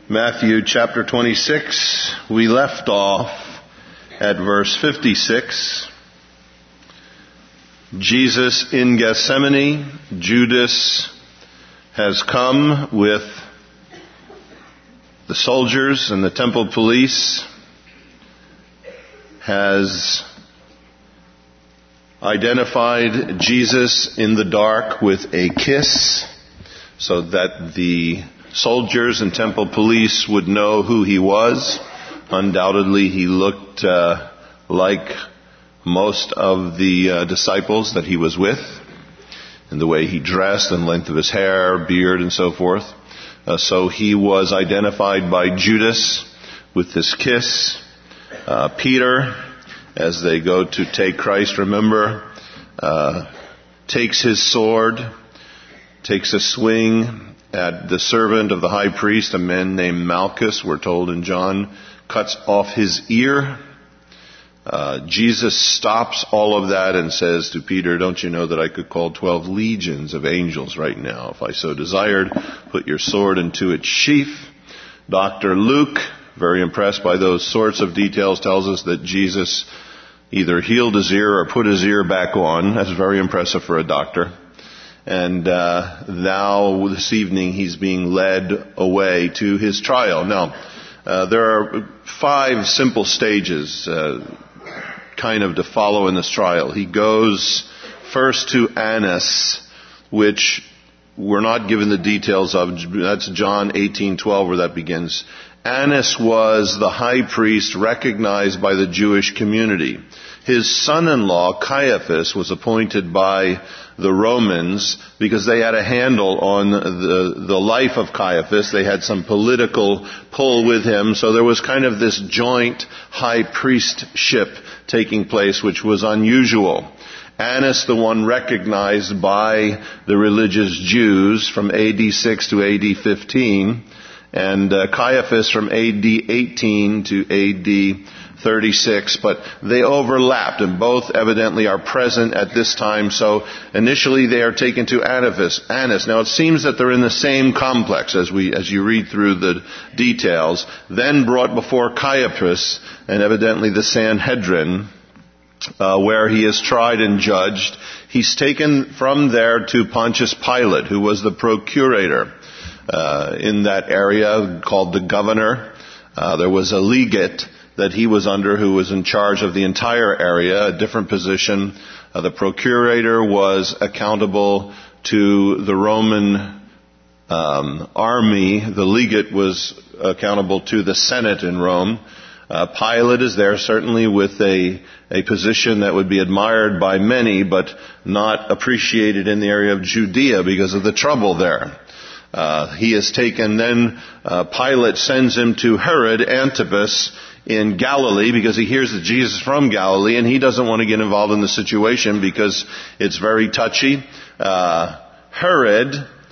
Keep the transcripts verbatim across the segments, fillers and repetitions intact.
Matthew chapter twenty-six, we left off at verse fifty-six. Jesus in Gethsemane, Judas has come with the soldiers and the temple police, has identified Jesus in the dark with a kiss so that the soldiers and temple police would know who he was. Undoubtedly, he looked uh, like most of the uh, disciples that he was with, in the way he dressed and length of his hair, beard, and so forth. Uh, so he was identified by Judas with this kiss. Uh, Peter, as they go to take Christ, remember, uh, takes his sword, takes a swing at the servant of the high priest, a man named Malchus, we're told in John, cuts off his ear. Uh, Jesus stops all of that and says to Peter, don't you know that I could call twelve legions of angels right now if I so desired? Put your sword into its sheath. Doctor Luke, very impressed by those sorts of details, tells us that Jesus either healed his ear or put his ear back on. That's very impressive for a doctor. And uh, now this evening he's being led away to his trial. Now, uh, there are five simple stages uh, kind of to follow in this trial. He goes first to Annas, which we're not given the details of. That's John eighteen twelve where that begins. Annas was the high priest recognized by the Jewish community. His son-in-law, Caiaphas, was appointed by the Romans because they had a handle on the, the life of Caiaphas. They had some political pull with him. So there was kind of this joint high priestship taking place, which was unusual. Annas, the one recognized by the religious Jews from A D six to A D fifteen, and uh, Caiaphas from A D eighteen to A D thirty-six, but they overlapped, and both evidently are present at this time. So initially they are taken to Annas. Annas. Now it seems that they're in the same complex as we, as you read through the details. Then brought before Caiaphas, and evidently the Sanhedrin, uh, where he is tried and judged. He's taken from there to Pontius Pilate, who was the procurator uh, in that area, called the governor. Uh, there was a legate that he was under who was in charge of the entire area, a different position. Uh, the procurator was accountable to the Roman um, army. The legate was accountable to the Senate in Rome. Uh, Pilate is there certainly with a, a position that would be admired by many, but not appreciated in the area of Judea because of the trouble there. Uh, he is taken, then uh, Pilate sends him to Herod Antipas in Galilee because he hears that Jesus is from Galilee, and he doesn't want to get involved in the situation because it's very touchy. Uh, Herod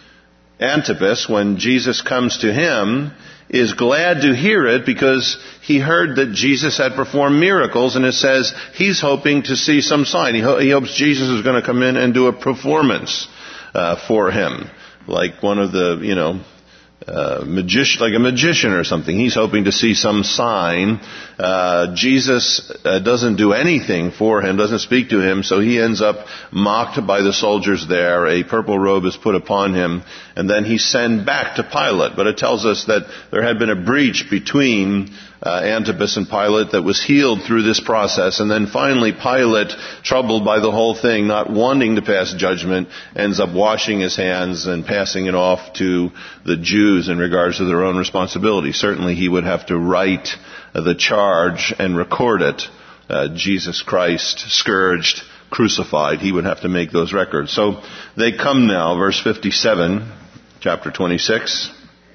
Antipas, when Jesus comes to him, is glad to hear it because he heard that Jesus had performed miracles, and it says he's hoping to see some sign. He, ho- he hopes Jesus is going to come in and do a performance uh, for him, like one of the, you know, Uh, magician, like a magician or something. He's hoping to see some sign. Uh, Jesus uh, doesn't do anything for him, doesn't speak to him, so he ends up mocked by the soldiers there. A purple robe is put upon him, and then he's sent back to Pilate. But it tells us that there had been a breach between uh, Antipas and Pilate that was healed through this process. And then finally Pilate, troubled by the whole thing, not wanting to pass judgment, ends up washing his hands and passing it off to the Jews in regards to their own responsibility. Certainly he would have to write the charge and record it. Uh, Jesus Christ, scourged, crucified. He would have to make those records. So they come now, verse fifty-seven, chapter twenty-six.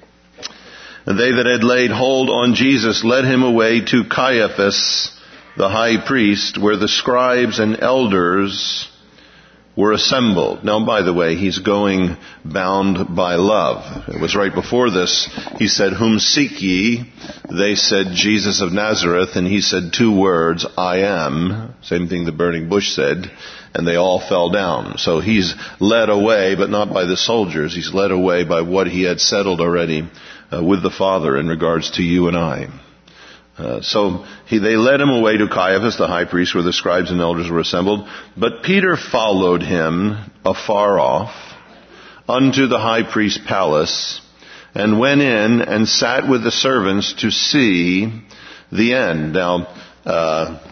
And they that had laid hold on Jesus led him away to Caiaphas, the high priest, where the scribes and elders were assembled. Now, by the way, he's going bound by love. It was right before this. He said, whom seek ye? They said, Jesus of Nazareth. And he said two words, I am. Same thing the burning bush said. And they all fell down. So he's led away, but not by the soldiers. He's led away by what he had settled already uh, with the Father in regards to you and I. Uh, so he, they led him away to Caiaphas, the high priest, where the scribes and elders were assembled. But Peter followed him afar off unto the high priest's palace, and went in and sat with the servants to see the end. Now, uh,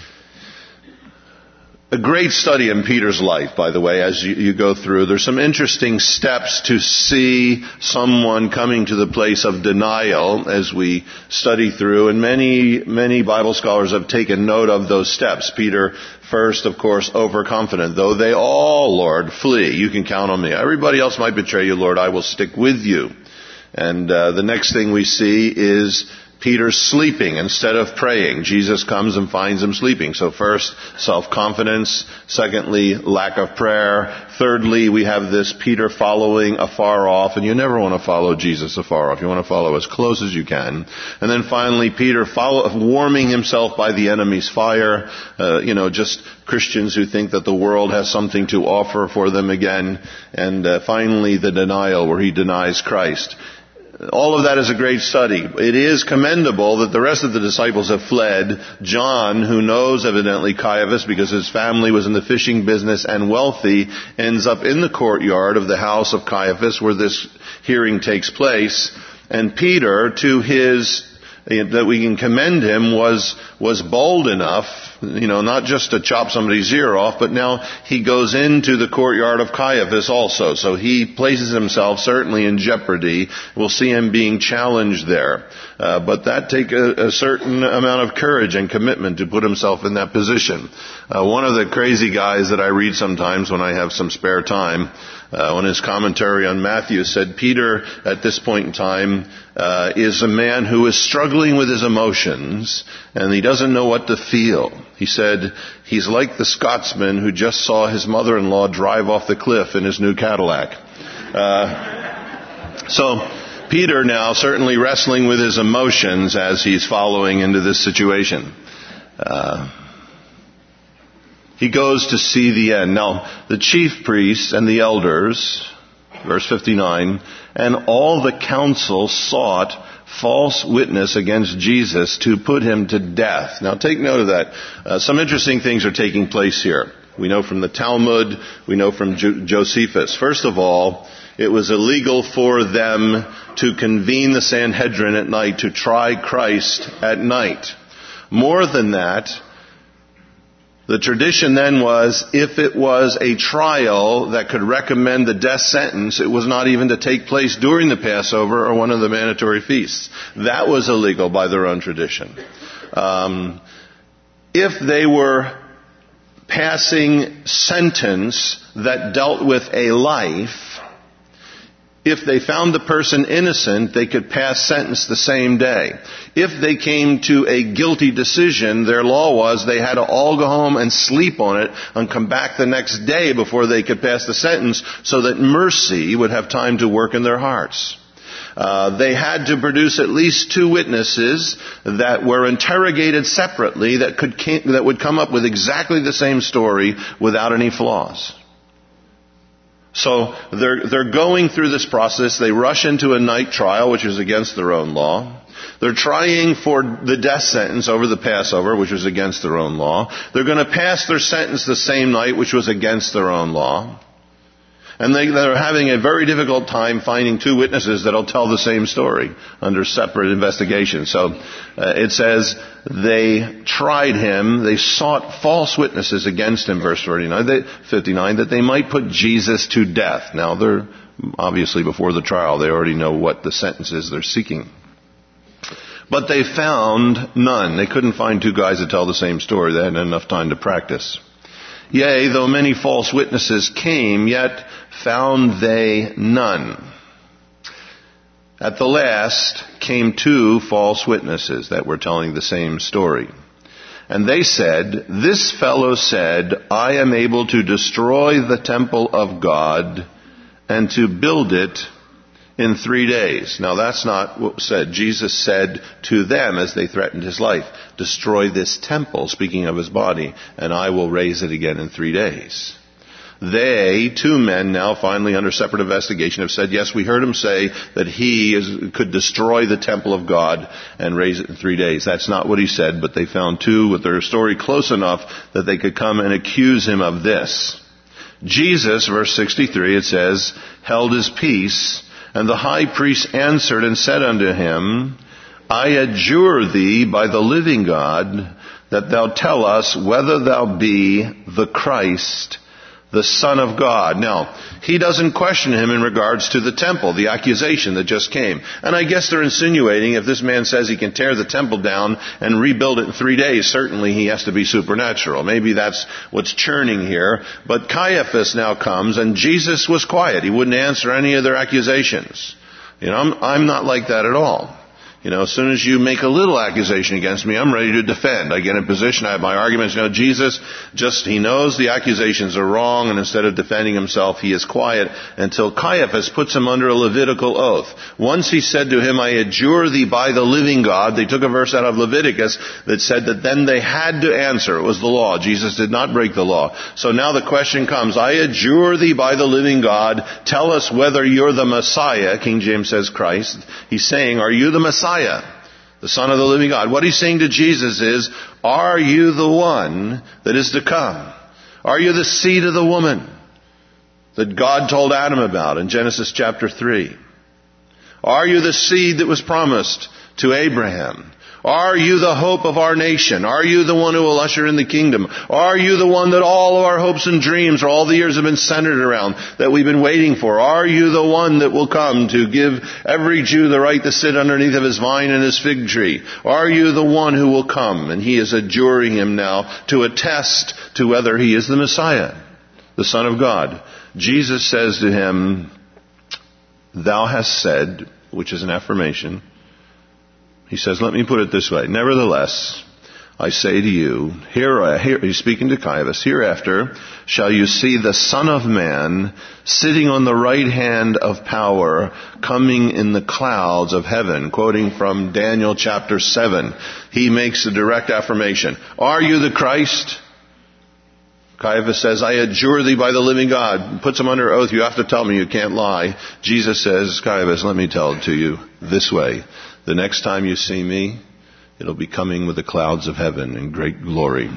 a great study in Peter's life, by the way, as you, you go through. There's some interesting steps to see someone coming to the place of denial as we study through, and many, many Bible scholars have taken note of those steps. Peter, first, of course, overconfident. Though they all, Lord, flee, you can count on me. Everybody else might betray you, Lord, I will stick with you. And uh, the next thing we see is Peter sleeping instead of praying. Jesus comes and finds him sleeping. So first, self-confidence. Secondly, lack of prayer. Thirdly, we have this Peter following afar off. And you never want to follow Jesus afar off. You want to follow as close as you can. And then finally, Peter follow, warming himself by the enemy's fire. Uh, you know, just Christians who think that the world has something to offer for them again. And uh, finally, the denial where he denies Christ. All of that is a great study. It is commendable that the rest of the disciples have fled. John, who knows evidently Caiaphas because his family was in the fishing business and wealthy, ends up in the courtyard of the house of Caiaphas where this hearing takes place. And Peter, to his, that we can commend him, was, was bold enough, you know, not just to chop somebody's ear off, but now he goes into the courtyard of Caiaphas also. So he places himself certainly in jeopardy. We'll see him being challenged there. Uh, but that takes a, a certain amount of courage and commitment to put himself in that position. Uh, one of the crazy guys that I read sometimes when I have some spare time, uh, on his commentary on Matthew, said Peter at this point in time uh, is a man who is struggling with his emotions and he doesn't know what to feel. He said he's like the Scotsman who just saw his mother-in-law drive off the cliff in his new Cadillac. Uh, so Peter now certainly wrestling with his emotions as he's following into this situation. Uh, he goes to see the end. Now, the chief priests and the elders, verse fifty-nine, and all the council sought false witness against Jesus to put him to death. Now, take note of that. Uh, some interesting things are taking place here. We know from the Talmud, we know from Jo- Josephus. First of all, it was illegal for them to convene the Sanhedrin at night to try Christ at night. More than that, the tradition then was, if it was a trial that could recommend the death sentence, it was not even to take place during the Passover or one of the mandatory feasts. That was illegal by their own tradition. Um, if they were passing sentence that dealt with a life, if they found the person innocent, they could pass sentence the same day. If they came to a guilty decision, their law was they had to all go home and sleep on it and come back the next day before they could pass the sentence so that mercy would have time to work in their hearts. Uh, they had to produce at least two witnesses that were interrogated separately that could that would come up with exactly the same story without any flaws. So they're, they're going through this process. They rush into a night trial, which is against their own law. They're trying for the death sentence over the Passover, which was against their own law. They're going to pass their sentence the same night, which was against their own law. And they, they're having a very difficult time finding two witnesses that'll tell the same story under separate investigation. So uh, it says they tried him, they sought false witnesses against him, verse thirty-nine, they, fifty-nine, that they might put Jesus to death. Now they're obviously before the trial, they already know what the sentence is they're seeking. But they found none. They couldn't find two guys that tell the same story. They hadn't enough time to practice. Yea, though many false witnesses came, yet found they none. At the last came two false witnesses that were telling the same story. And they said, this fellow said, I am able to destroy the temple of God and to build it in three days. Now that's not what was said. Jesus said to them as they threatened his life, destroy this temple, speaking of his body, and I will raise it again in three days. They, two men now finally under separate investigation, have said, yes, we heard him say that he is, could destroy the temple of God and raise it in three days. That's not what he said, but they found two with their story close enough that they could come and accuse him of this. Jesus, verse sixty-three, it says, held his peace, and the high priest answered and said unto him, I adjure thee by the living God, that thou tell us whether thou be the Christ, the Son of God. Now, he doesn't question him in regards to the temple, the accusation that just came. And I guess they're insinuating if this man says he can tear the temple down and rebuild it in three days, certainly he has to be supernatural. Maybe that's what's churning here. But Caiaphas now comes, and Jesus was quiet. He wouldn't answer any of their accusations. You know, I'm, I'm not like that at all. You know, as soon as you make a little accusation against me, I'm ready to defend. I get in position, I have my arguments. You know, Jesus just, he knows the accusations are wrong, and instead of defending himself, he is quiet until Caiaphas puts him under a Levitical oath. Once he said to him, I adjure thee by the living God. They took a verse out of Leviticus that said that then they had to answer. It was the law. Jesus did not break the law. So now the question comes, I adjure thee by the living God. Tell us whether you're the Messiah. King James says Christ. He's saying, are you the Messiah? The Son of the living God. What he's saying to Jesus is, are you the one that is to come? Are you the seed of the woman that God told Adam about in Genesis chapter three? Are you the seed that was promised to Abraham? Are you the hope of our nation? Are you the one who will usher in the kingdom? Are you the one that all of our hopes and dreams for all the years have been centered around, that we've been waiting for? Are you the one that will come to give every Jew the right to sit underneath of his vine and his fig tree? Are you the one who will come? And he is adjuring him now to attest to whether he is the Messiah, the Son of God. Jesus says to him, thou hast said, which is an affirmation. He says, let me put it this way. Nevertheless, I say to you, here, here, he's speaking to Caiaphas, hereafter shall you see the Son of Man sitting on the right hand of power, coming in the clouds of heaven. Quoting from Daniel chapter seven. He makes a direct affirmation. Are you the Christ? Caiaphas says, I adjure thee by the living God. Puts him under oath. You have to tell me. You can't lie. Jesus says, Caiaphas, let me tell it to you this way. The next time you see me, it'll be coming with the clouds of heaven in great glory.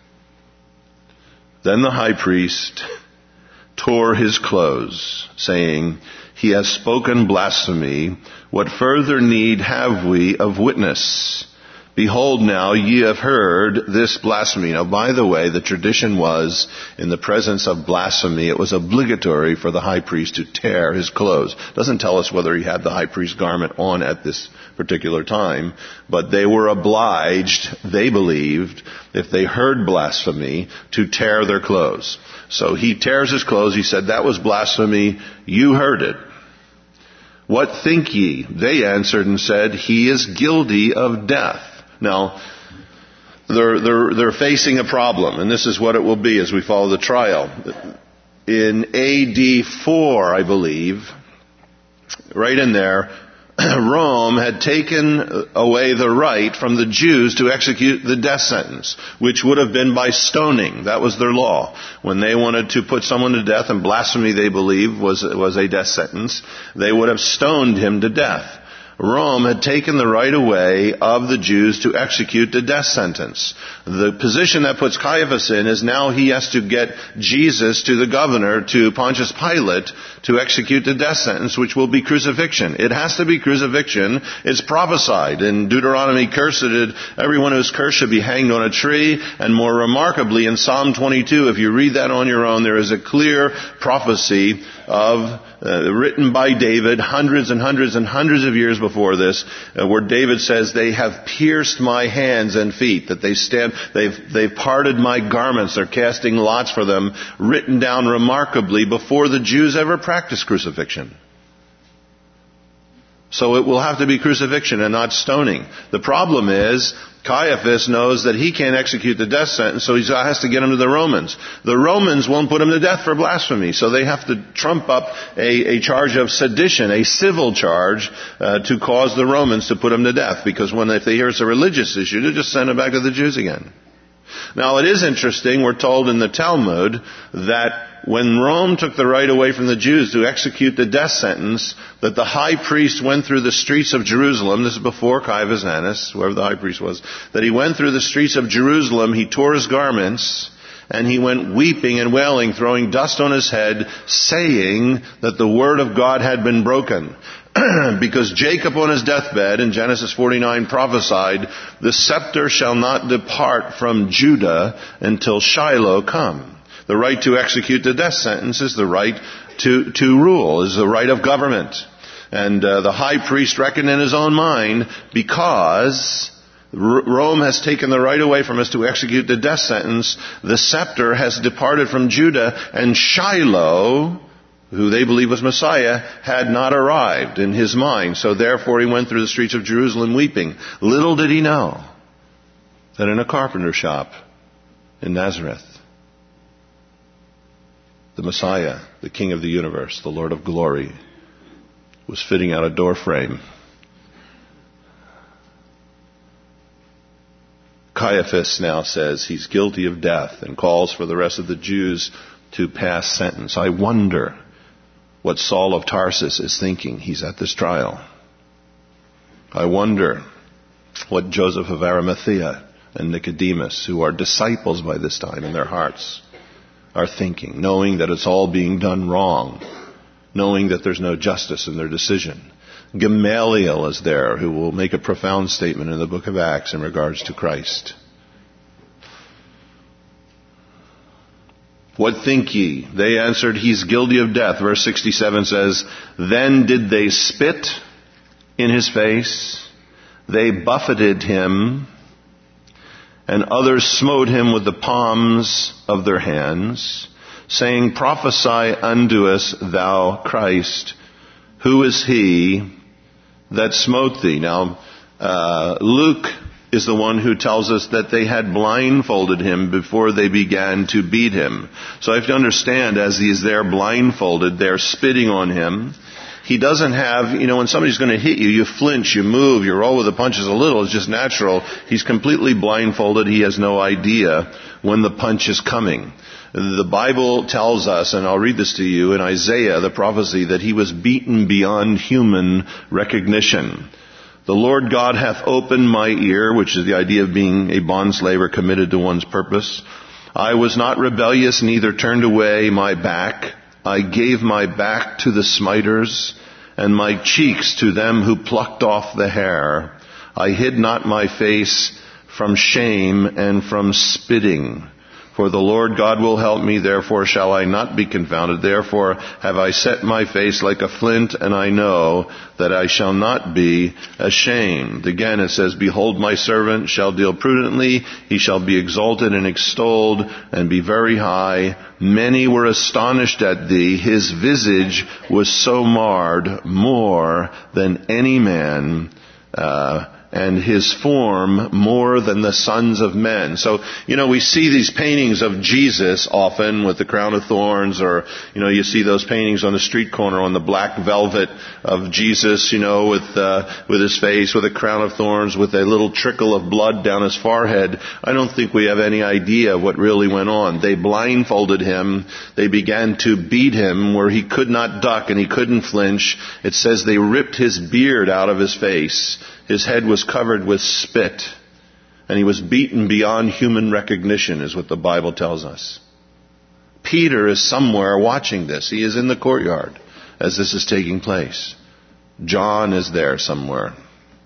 Then the high priest tore his clothes, saying, he has spoken blasphemy. What further need have we of witness? Behold now, ye have heard this blasphemy. Now, by the way, the tradition was, in the presence of blasphemy, it was obligatory for the high priest to tear his clothes. It doesn't tell us whether he had the high priest garment on at this particular time, but they were obliged, they believed, if they heard blasphemy, to tear their clothes. So he tears his clothes. He said, that was blasphemy. You heard it. What think ye? They answered and said, he is guilty of death. Now, they're, they're, they're facing a problem, and this is what it will be as we follow the trial. In A D four, I believe, right in there, Rome had taken away the right from the Jews to execute the death sentence, which would have been by stoning. That was their law. When they wanted to put someone to death, and blasphemy, they believed, was, was a death sentence, they would have stoned him to death. Rome had taken the right away of the Jews to execute the death sentence. The position that puts Caiaphas in is now he has to get Jesus to the governor, to Pontius Pilate, to execute the death sentence, which will be crucifixion. It has to be crucifixion. It's prophesied in Deuteronomy, cursed it, everyone who is cursed should be hanged on a tree. And more remarkably, in Psalm twenty-two, if you read that on your own, there is a clear prophecy of Uh, written by David hundreds and hundreds and hundreds of years before this, uh, where David says, they have pierced my hands and feet, that they stand, they've, they've parted my garments, they're casting lots for them, written down remarkably before the Jews ever practiced crucifixion. So it will have to be crucifixion and not stoning. The problem is, Caiaphas knows that he can't execute the death sentence, so he has to get him to the Romans. The Romans won't put him to death for blasphemy, so they have to trump up a, a charge of sedition, a civil charge, uh, to cause the Romans to put him to death. Because when if they hear it's a religious issue, they just send him back to the Jews again. Now, it is interesting, we're told in the Talmud that when Rome took the right away from the Jews to execute the death sentence, that the high priest went through the streets of Jerusalem, this is before Caiaphas Annas, whoever the high priest was, that he went through the streets of Jerusalem, he tore his garments, and he went weeping and wailing, throwing dust on his head, saying that the word of God had been broken. Because Jacob on his deathbed in Genesis forty-nine prophesied, the scepter shall not depart from Judah until Shiloh come. The right to execute the death sentence is the right to, to rule, is the right of government. And uh, the high priest reckoned in his own mind, because Rome has taken the right away from us to execute the death sentence, the scepter has departed from Judah, and Shiloh, who they believe was Messiah, had not arrived in his mind. So therefore he went through the streets of Jerusalem weeping. Little did he know that in a carpenter shop in Nazareth, the Messiah, the King of the universe, the Lord of glory, was fitting out a door frame. Caiaphas now says he's guilty of death and calls for the rest of the Jews to pass sentence. I wonder what Saul of Tarsus is thinking. He's at this trial. I wonder what Joseph of Arimathea and Nicodemus, who are disciples by this time in their hearts, are thinking, knowing that it's all being done wrong, knowing that there's no justice in their decision. Gamaliel is there, who will make a profound statement in the book of Acts in regards to Christ. What think ye? They answered, he's guilty of death. Verse sixty-seven says, then did they spit in his face, they buffeted him, and others smote him with the palms of their hands, saying, prophesy unto us, thou Christ. Who is he that smote thee? Now, uh, Luke is the one who tells us that they had blindfolded him before they began to beat him. So I have to understand, as he is there blindfolded, they're spitting on him. He doesn't have, you know, when somebody's going to hit you, you flinch, you move, you roll with the punches a little. It's just natural. He's completely blindfolded. He has no idea when the punch is coming. The Bible tells us, and I'll read this to you, in Isaiah, the prophecy, that he was beaten beyond human recognition. The Lord God hath opened my ear, which is the idea of being a bondslave or committed to one's purpose. I was not rebellious, neither turned away my back. I gave my back to the smiters, and my cheeks to them who plucked off the hair. I hid not my face from shame and from spitting. For the Lord God will help me, therefore shall I not be confounded. Therefore have I set my face like a flint, and I know that I shall not be ashamed. Again it says, behold, my servant shall deal prudently. He shall be exalted and extolled and be very high. Many were astonished at thee. His visage was so marred more than any man, uh, and his form more than the sons of men. So, you know, we see these paintings of Jesus often with the crown of thorns, or, you know, you see those paintings on the street corner on the black velvet of Jesus, you know, with, uh, with his face, with a crown of thorns, with a little trickle of blood down his forehead. I don't think we have any idea what really went on. They blindfolded him. They began to beat him where he could not duck and he couldn't flinch. It says they ripped his beard out of his face. His head was covered with spit, and he was beaten beyond human recognition, is what the Bible tells us. Peter is somewhere watching this. He is in the courtyard as this is taking place. John is there somewhere.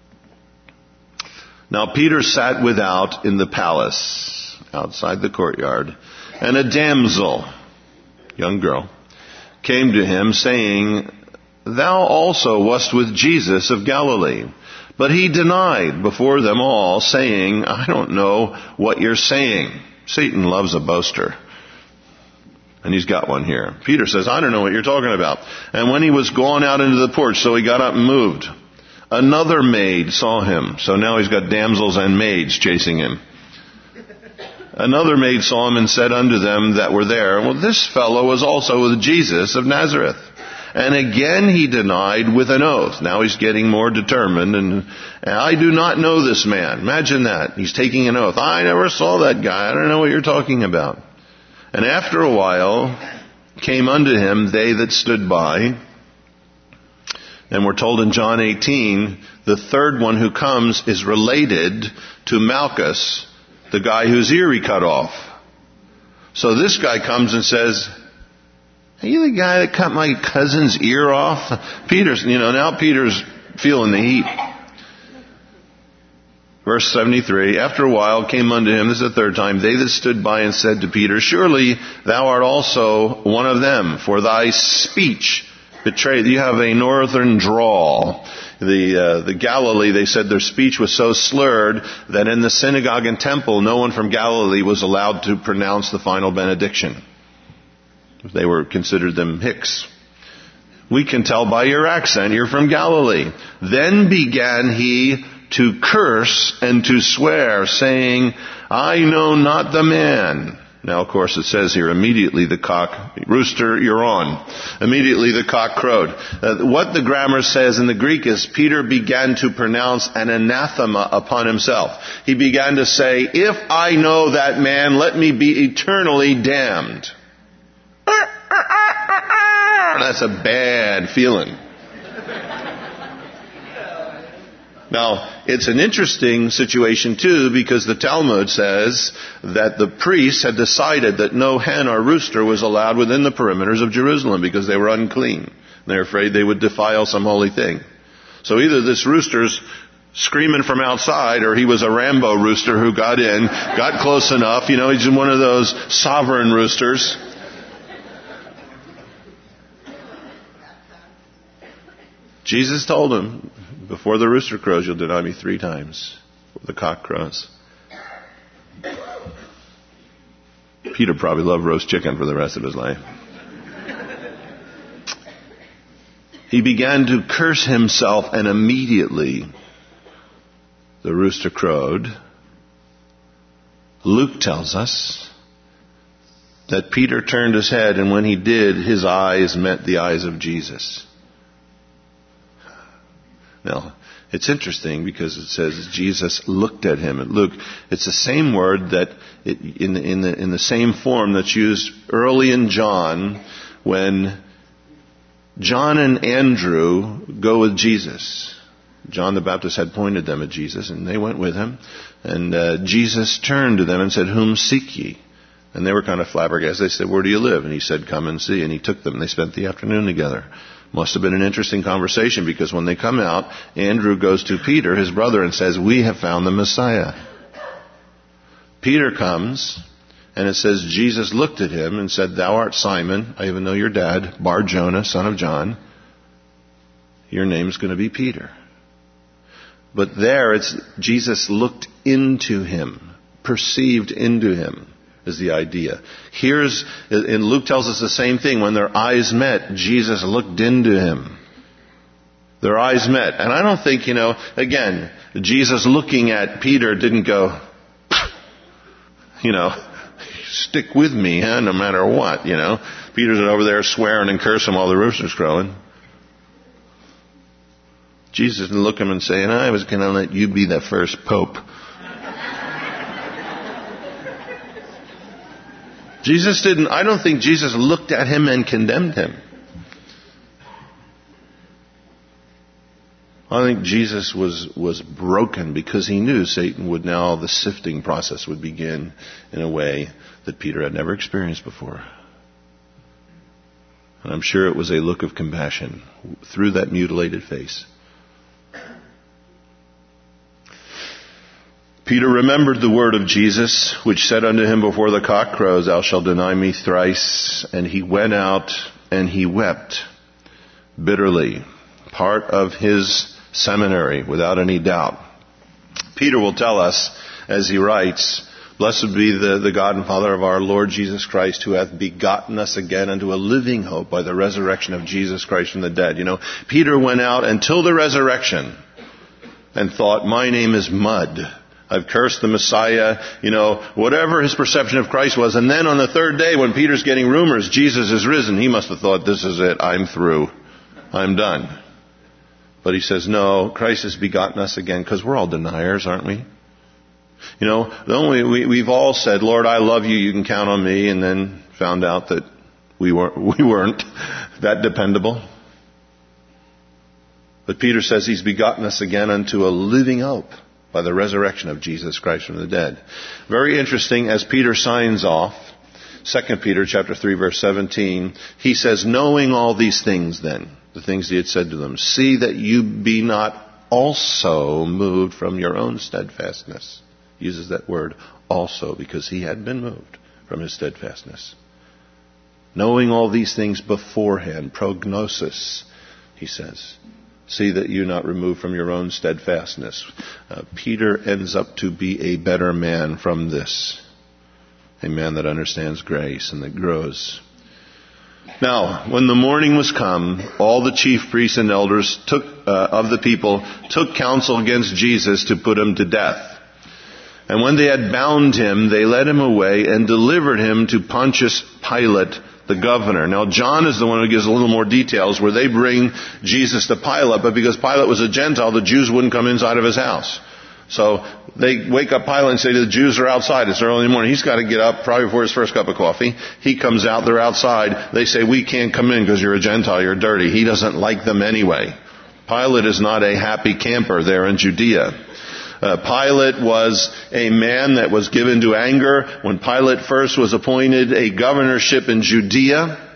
Now Peter sat without in the palace, outside the courtyard, and a damsel, young girl, came to him saying, thou also wast with Jesus of Galilee. But he denied before them all, saying, I don't know what you're saying. Satan loves a boaster. And he's got one here. Peter says, I don't know what you're talking about. And when he was gone out into the porch, so he got up and moved. Another maid saw him. So now he's got damsels and maids chasing him. Another maid saw him and said unto them that were there, well, this fellow was also with Jesus of Nazareth. And again he denied with an oath. Now he's getting more determined. And, and I do not know this man. Imagine that. He's taking an oath. I never saw that guy. I don't know what you're talking about. And after a while, came unto him, they that stood by. And we're told in John eighteen, the third one who comes is related to Malchus, the guy whose ear he cut off. So this guy comes and says, are you the guy that cut my cousin's ear off? Peter's, you know, now Peter's feeling the heat. Verse seventy-three, after a while came unto him, this is the third time, they that stood by and said to Peter, surely thou art also one of them, for thy speech betrayed. You have a northern drawl. The uh, the Galilee, they said their speech was so slurred that in the synagogue and temple, no one from Galilee was allowed to pronounce the final benediction. They were considered them hicks. We can tell by your accent you're from Galilee. Then began he to curse and to swear, saying, I know not the man. Now, of course, it says here, immediately the cock, rooster, you're on. Immediately the cock crowed. Uh, what the grammar says in the Greek is Peter began to pronounce an anathema upon himself. He began to say, if I know that man, let me be eternally damned. That's a bad feeling. Now, it's an interesting situation too, because the Talmud says that the priests had decided that no hen or rooster was allowed within the perimeters of Jerusalem because they were unclean. They're afraid they would defile some holy thing. So either this rooster's screaming from outside, or he was a Rambo rooster who got in, got close enough. You know, he's one of those sovereign roosters. Jesus told him, before the rooster crows, you'll deny me three times. Before the cock crows. Peter probably loved roast chicken for the rest of his life. He began to curse himself, and immediately the rooster crowed. Luke tells us that Peter turned his head, and when he did, his eyes met the eyes of Jesus. Now, it's interesting because it says Jesus looked at him. And Luke, it's the same word that it, in, the, in, the, in the same form that's used early in John when John and Andrew go with Jesus. John the Baptist had pointed them at Jesus, and they went with him. And uh, Jesus turned to them and said, whom seek ye? And they were kind of flabbergasted. They said, where do you live? And he said, come and see. And he took them, and they spent the afternoon together. Must have been an interesting conversation, because when they come out, Andrew goes to Peter, his brother, and says, we have found the Messiah. Peter comes, and it says Jesus looked at him and said, thou art Simon, I even know your dad, Bar Jonah, son of John. Your name's going to be Peter. But there it's Jesus looked into him, perceived into him. Is the idea. Here's, and Luke tells us the same thing. When their eyes met, Jesus looked into him. Their eyes met. And I don't think, you know, again, Jesus looking at Peter didn't go, you know, stick with me, huh, no matter what, you know. Peter's over there swearing and cursing while the rooster's crowing. Jesus didn't look at him and say, I was going to let you be the first pope. Jesus didn't, I don't think Jesus looked at him and condemned him. I think Jesus was, was broken because he knew Satan would now, the sifting process would begin in a way that Peter had never experienced before. And I'm sure it was a look of compassion through that mutilated face. Peter remembered the word of Jesus, which said unto him, before the cock crows, thou shalt deny me thrice. And he went out and he wept bitterly. Part of his seminary, without any doubt. Peter will tell us, as he writes, blessed be the, the God and Father of our Lord Jesus Christ, who hath begotten us again unto a living hope by the resurrection of Jesus Christ from the dead. You know, Peter went out until the resurrection and thought, my name is mud. I've cursed the Messiah, you know, whatever his perception of Christ was. And then on the third day, when Peter's getting rumors, Jesus is risen, he must have thought, this is it, I'm through, I'm done. But he says, no, Christ has begotten us again, because we're all deniers, aren't we? You know, the only, we, we've all said, Lord, I love you, you can count on me, and then found out that we weren't, we weren't that dependable. But Peter says he's begotten us again unto a living hope by the resurrection of Jesus Christ from the dead. Very interesting, as Peter signs off, Second Peter chapter three, verse seventeen, he says, knowing all these things then, the things he had said to them, see that you be not also moved from your own steadfastness. He uses that word also because he had been moved from his steadfastness. Knowing all these things beforehand, prognosis, he says. See that you're not removed from your own steadfastness. Uh, Peter ends up to be a better man from this. A man that understands grace and that grows. Now, when the morning was come, all the chief priests and elders took uh, of the people took counsel against Jesus to put him to death. And when they had bound him, they led him away and delivered him to Pontius Pilate, the governor. Now, John is the one who gives a little more details where they bring Jesus to Pilate, but because Pilate was a Gentile, the Jews wouldn't come inside of his house. So they wake up Pilate and say to the Jews are outside. It's early in the morning. He's got to get up probably before his first cup of coffee. He comes out. They're outside. They say, we can't come in because you're a Gentile. You're dirty. He doesn't like them anyway. Pilate is not a happy camper there in Judea. Uh, Pilate was a man that was given to anger. When Pilate first was appointed a governorship in Judea,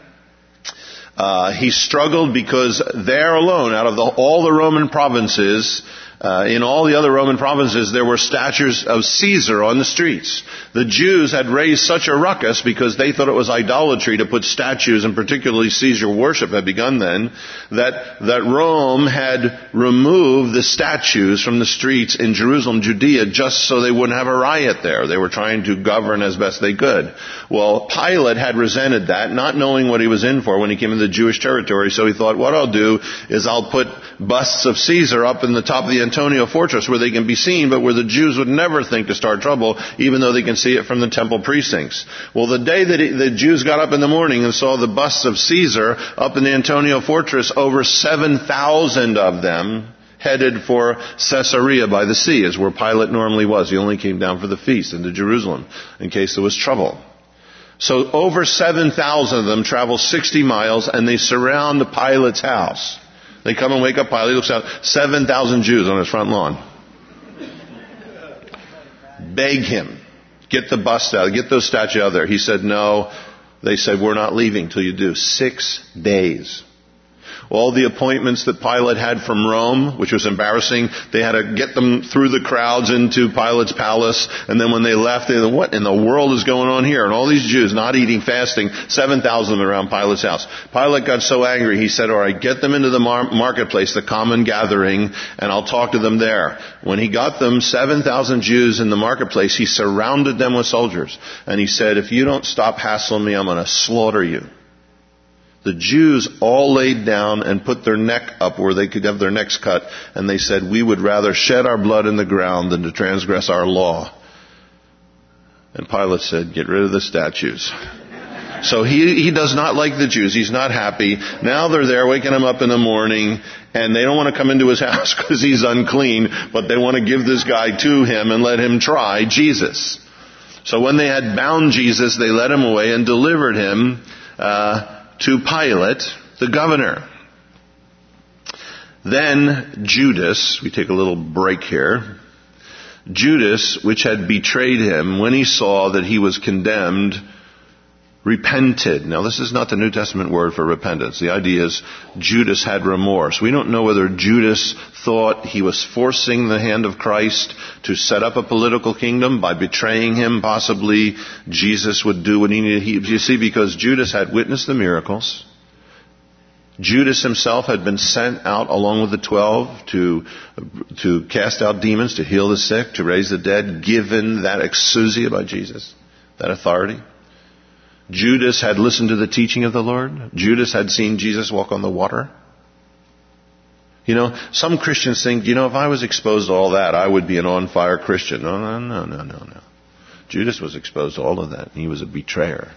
uh, he struggled because there alone, out of the, all the Roman provinces, Uh, in all the other Roman provinces, there were statues of Caesar on the streets. The Jews had raised such a ruckus because they thought it was idolatry to put statues, and particularly Caesar worship had begun then, that, that Rome had removed the statues from the streets in Jerusalem, Judea, just so they wouldn't have a riot there. They were trying to govern as best they could. Well, Pilate had resented that, not knowing what he was in for when he came into the Jewish territory, so he thought, what I'll do is I'll put busts of Caesar up in the top of the Antonia Fortress where they can be seen, but where the Jews would never think to start trouble, even though they can see it from the temple precincts. Well, the day that it, the Jews got up in the morning and saw the busts of Caesar up in the Antonia Fortress, over seven thousand of them headed for Caesarea by the sea, is where Pilate normally was. He only came down for the feast into Jerusalem in case there was trouble. So over seven thousand of them travel sixty miles and they surround Pilate's house. They come and wake up Pilate. He looks out, seven thousand Jews on his front lawn. Beg him, get the bust out, get those statues out of there. He said no. They said, we're not leaving till you do. Six days. All the appointments that Pilate had from Rome, which was embarrassing, they had to get them through the crowds into Pilate's palace. And then when they left, they said, what in the world is going on here? And all these Jews not eating, fasting, seven thousand of them around Pilate's house. Pilate got so angry, he said, all right, get them into the mar- marketplace, the common gathering, and I'll talk to them there. When he got them, seven thousand Jews in the marketplace, he surrounded them with soldiers. And he said, if you don't stop hassling me, I'm going to slaughter you. The Jews all laid down and put their neck up where they could have their necks cut. And they said, we would rather shed our blood in the ground than to transgress our law. And Pilate said, get rid of the statues. So he, he does not like the Jews. He's not happy. Now they're there waking him up in the morning. And they don't want to come into his house because he's unclean. But they want to give this guy to him and let him try Jesus. So when they had bound Jesus, they led him away and delivered him uh to Pilate, the governor. Then Judas, we take a little break here. Judas, which had betrayed him, when he saw that he was condemned, repented. Now this is not the New Testament word for repentance. The idea is Judas had remorse. We don't know whether Judas thought he was forcing the hand of Christ to set up a political kingdom by betraying him. Possibly Jesus would do what he needed. He, you see, because Judas had witnessed the miracles. Judas himself had been sent out along with the twelve to, to cast out demons, to heal the sick, to raise the dead, given that exousia by Jesus, that authority. Judas had listened to the teaching of the Lord. Judas had seen Jesus walk on the water. You know, some Christians think, you know, if I was exposed to all that, I would be an on-fire Christian. No, no, no, no, no, no. Judas was exposed to all of that. He was a betrayer.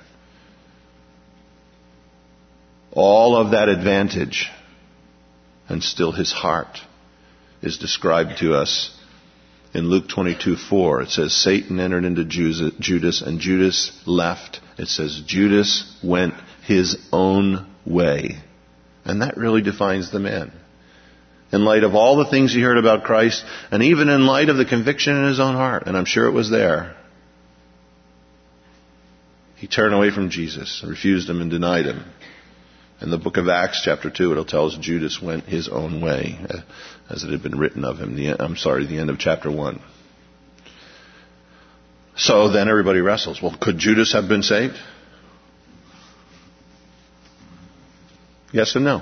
All of that advantage, and still his heart is described to us in Luke twenty-two four. It says, Satan entered into Judas, and Judas left. It says, Judas went his own way. And that really defines the man. In light of all the things he heard about Christ, and even in light of the conviction in his own heart, and I'm sure it was there, he turned away from Jesus, refused him and denied him. In the book of Acts, chapter two, it'll tell us Judas went his own way, as it had been written of him. The, I'm sorry, the end of chapter one. So then everybody wrestles. Well, could Judas have been saved? Yes and no.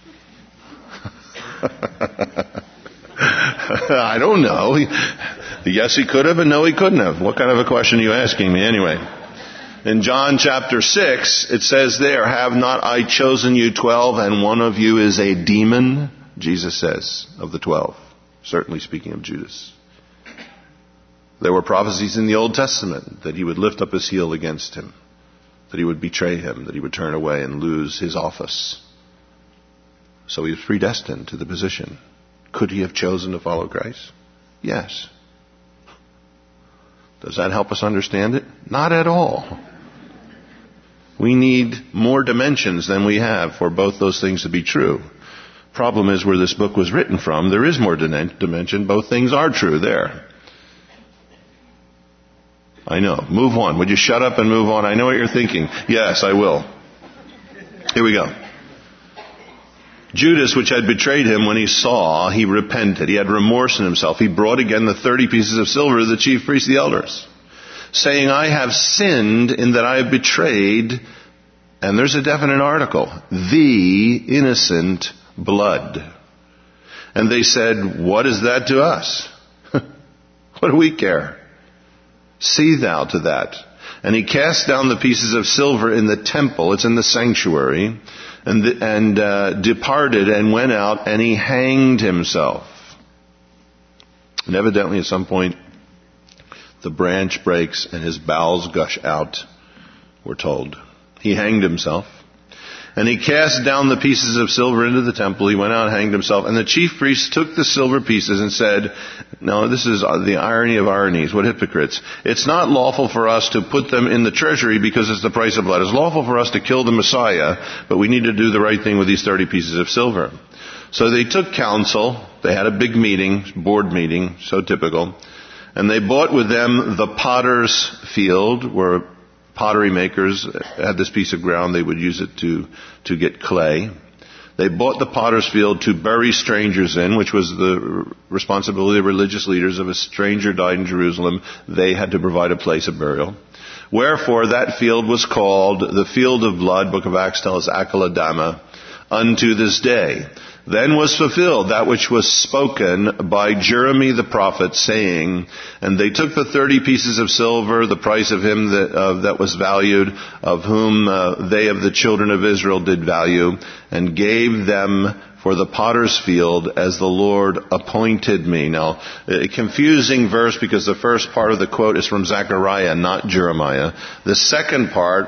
I don't know. Yes, he could have, and no, he couldn't have. What kind of a question are you asking me anyway? In John chapter six, it says there, have not I chosen you twelve, and one of you is a demon? Jesus says of the twelve, certainly speaking of Judas. There were prophecies in the Old Testament that he would lift up his heel against him, that he would betray him, that he would turn away and lose his office. So he was predestined to the position. Could he have chosen to follow Christ? Yes. Does that help us understand it? Not at all. We need more dimensions than we have for both those things to be true. Problem is, where this book was written from, there is more dimension. Both things are true there. I know. Move on. Would you shut up and move on? I know what you're thinking. Yes, I will. Here we go. Judas, which had betrayed him, when he saw, he repented. He had remorse in himself. He brought again the thirty pieces of silver to the chief priests and the elders, saying, I have sinned in that I have betrayed, and there's a definite article, the innocent blood. And they said, what is that to us? What do we care? See thou to that. And he cast down the pieces of silver in the temple, it's in the sanctuary, and, the, and uh, departed and went out, and he hanged himself. And evidently at some point the branch breaks and his bowels gush out, we're told. He hanged himself. And he cast down the pieces of silver into the temple. He went out and hanged himself. And the chief priests took the silver pieces and said, no, this is the irony of ironies. What hypocrites. It's not lawful for us to put them in the treasury because it's the price of blood. It's lawful for us to kill the Messiah, but we need to do the right thing with these thirty pieces of silver. So they took counsel. They had a big meeting, board meeting, so typical. And they bought with them the potter's field, where pottery makers had this piece of ground. They would use it to, to get clay. They bought the potter's field to bury strangers in, which was the responsibility of religious leaders. If a stranger died in Jerusalem, they had to provide a place of burial. Wherefore that field was called the field of blood, Book of Acts tells us, Akeldama, unto this day. Then was fulfilled that which was spoken by Jeremy the prophet, saying, and they took the thirty pieces of silver, the price of him that, uh, that was valued, of whom uh, they of the children of Israel did value, and gave them for the potter's field as the Lord appointed me. Now, a confusing verse because the first part of the quote is from Zechariah, not Jeremiah. The second part,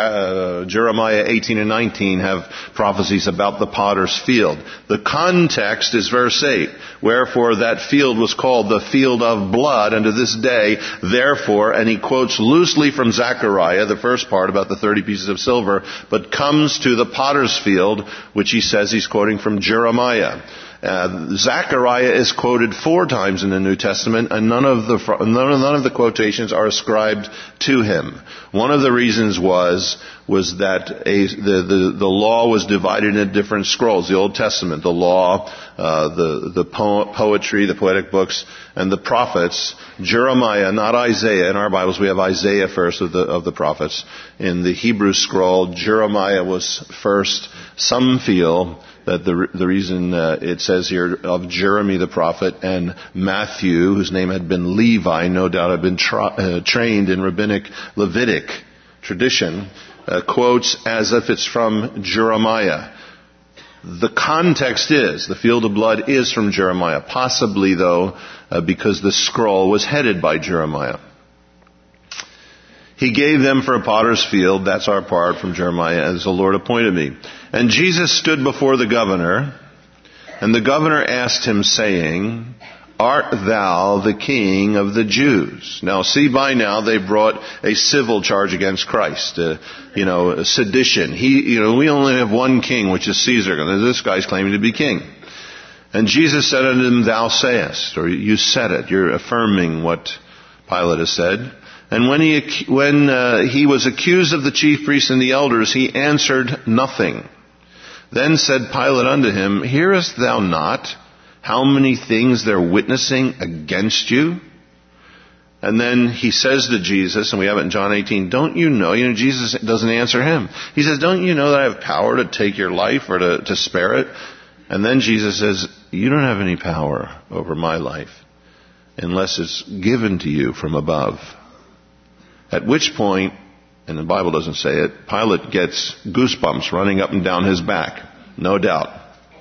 uh, Jeremiah eighteen and nineteen, have prophecies about the potter's field. The context is verse eight. Wherefore that field was called the field of blood unto this day. Therefore, and he quotes loosely from Zechariah, the first part about the thirty pieces of silver, but comes to the potter's field, which he says he's quoting from Jeremiah. Uh, Zechariah is quoted four times in the New Testament, and none of the none of, none of the quotations are ascribed to him. One of the reasons was was that a, the, the the law was divided into different scrolls. The Old Testament, the law, uh, the the po- poetry, the poetic books, and the prophets. Jeremiah, not Isaiah. In our Bibles, we have Isaiah first of the of the prophets. In the Hebrew scroll, Jeremiah was first. Some feel that the the reason uh, it says here of Jeremy the prophet and Matthew, whose name had been Levi, no doubt had been tra- uh, trained in rabbinic Levitic tradition, uh, quotes as if it's from Jeremiah. The context is, the field of blood is from Jeremiah, possibly though uh, because the scroll was headed by Jeremiah. He gave them for a potter's field, that's our part from Jeremiah, as the Lord appointed me. And Jesus stood before the governor, and the governor asked him, saying, art thou the King of the Jews? Now, see, by now they brought a civil charge against Christ. Uh, you know, sedition. He, you know, we only have one king, which is Caesar. This guy's claiming to be king. And Jesus said unto him, thou sayest, or you said it. You're affirming what Pilate has said. And when he, when uh, he was accused of the chief priests and the elders, he answered nothing. Then said Pilate unto him, hearest thou not how many things they're witnessing against you? And then he says to Jesus, and we have it in John eighteen, don't you know? You know, Jesus doesn't answer him. He says, don't you know that I have power to take your life or to, to spare it? And then Jesus says, you don't have any power over my life unless it's given to you from above. At which point, and the Bible doesn't say it, Pilate gets goosebumps running up and down his back. No doubt.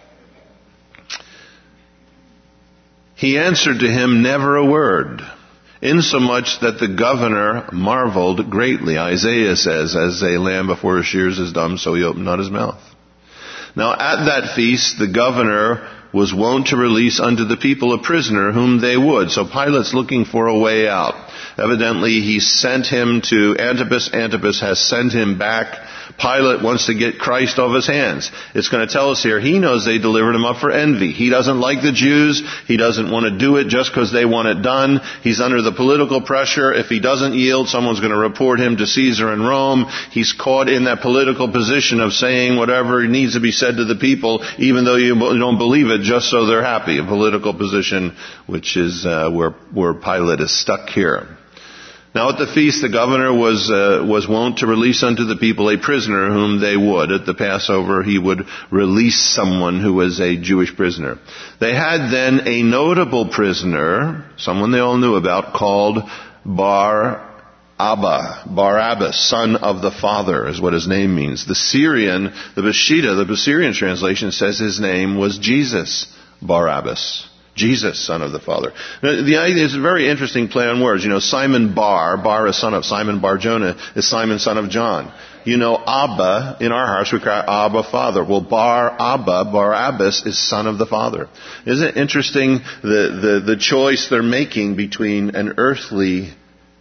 He answered to him never a word, insomuch that the governor marveled greatly. Isaiah says, as a lamb before his shears is dumb, so he opened not his mouth. Now at that feast, the governor was wont to release unto the people a prisoner whom they would. So Pilate's looking for a way out. Evidently, he sent him to Antipas. Antipas has sent him back. Pilate wants to get Christ off his hands. It's going to tell us here, he knows they delivered him up for envy. He doesn't like the Jews. He doesn't want to do it just because they want it done. He's under the political pressure. If he doesn't yield, someone's going to report him to Caesar in Rome. He's caught in that political position of saying whatever needs to be said to the people, even though you don't believe it, just so they're happy. A political position, which is uh, where, where Pilate is stuck here. Now at the feast, the governor was uh, was wont to release unto the people a prisoner whom they would. At the Passover, he would release someone who was a Jewish prisoner. They had then a notable prisoner, someone they all knew about, called Bar Abba, Barabbas, son of the Father, is what his name means. The Syrian, the Peshitta, the Syrian translation says his name was Jesus Barabbas. Jesus, son of the Father. Now, the idea is a very interesting play on words. You know, Simon Bar, Bar is son of Simon Bar Jonah, is Simon, son of John. You know, Abba, in our hearts we cry Abba, Father. Well, Bar Abba, Barabbas, is son of the Father. Isn't it interesting the, the, the choice they're making between an earthly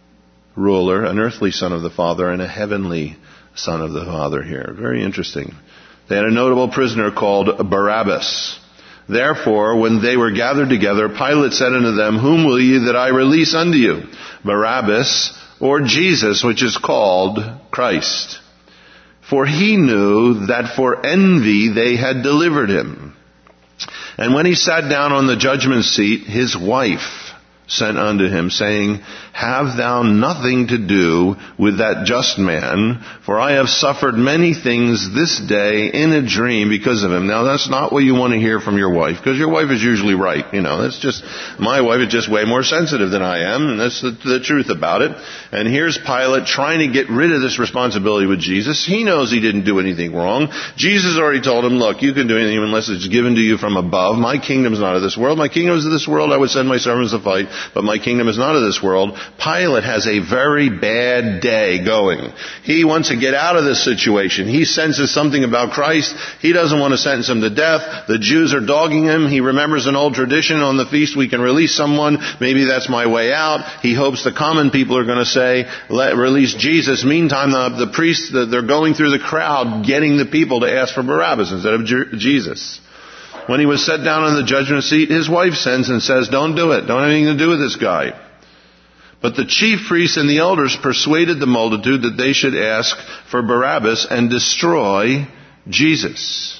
ruler, an earthly son of the Father, and a heavenly son of the Father here? Very interesting. They had a notable prisoner called Barabbas. Therefore, when they were gathered together, Pilate said unto them, whom will ye that I release unto you? Barabbas or Jesus, which is called Christ? For he knew that for envy they had delivered him. And when he sat down on the judgment seat, his wife sent unto him, saying, have thou nothing to do with that just man, for I have suffered many things this day in a dream because of him. Now that's not what you want to hear from your wife, because your wife is usually right. You know, that's just, my wife is just way more sensitive than I am, and that's the, the truth about it. And here's Pilate trying to get rid of this responsibility with Jesus. He knows he didn't do anything wrong. Jesus already told him, look, you can do anything unless it's given to you from above. My kingdom's not of this world. My kingdom is of this world. I would send my servants to fight, but my kingdom is not of this world. Pilate has a very bad day going. He wants to get out of this situation. He senses something about Christ. He doesn't want to sentence him to death. The Jews are dogging him. He remembers an old tradition. On the feast we can release someone. Maybe that's my way out. He hopes the common people are going to say, let release Jesus. Meantime, the, the priests, they're going through the crowd getting the people to ask for Barabbas instead of Jesus. When he was set down on the judgment seat, his wife sends and says, don't do it. Don't have anything to do with this guy. But the chief priests and the elders persuaded the multitude that they should ask for Barabbas and destroy Jesus.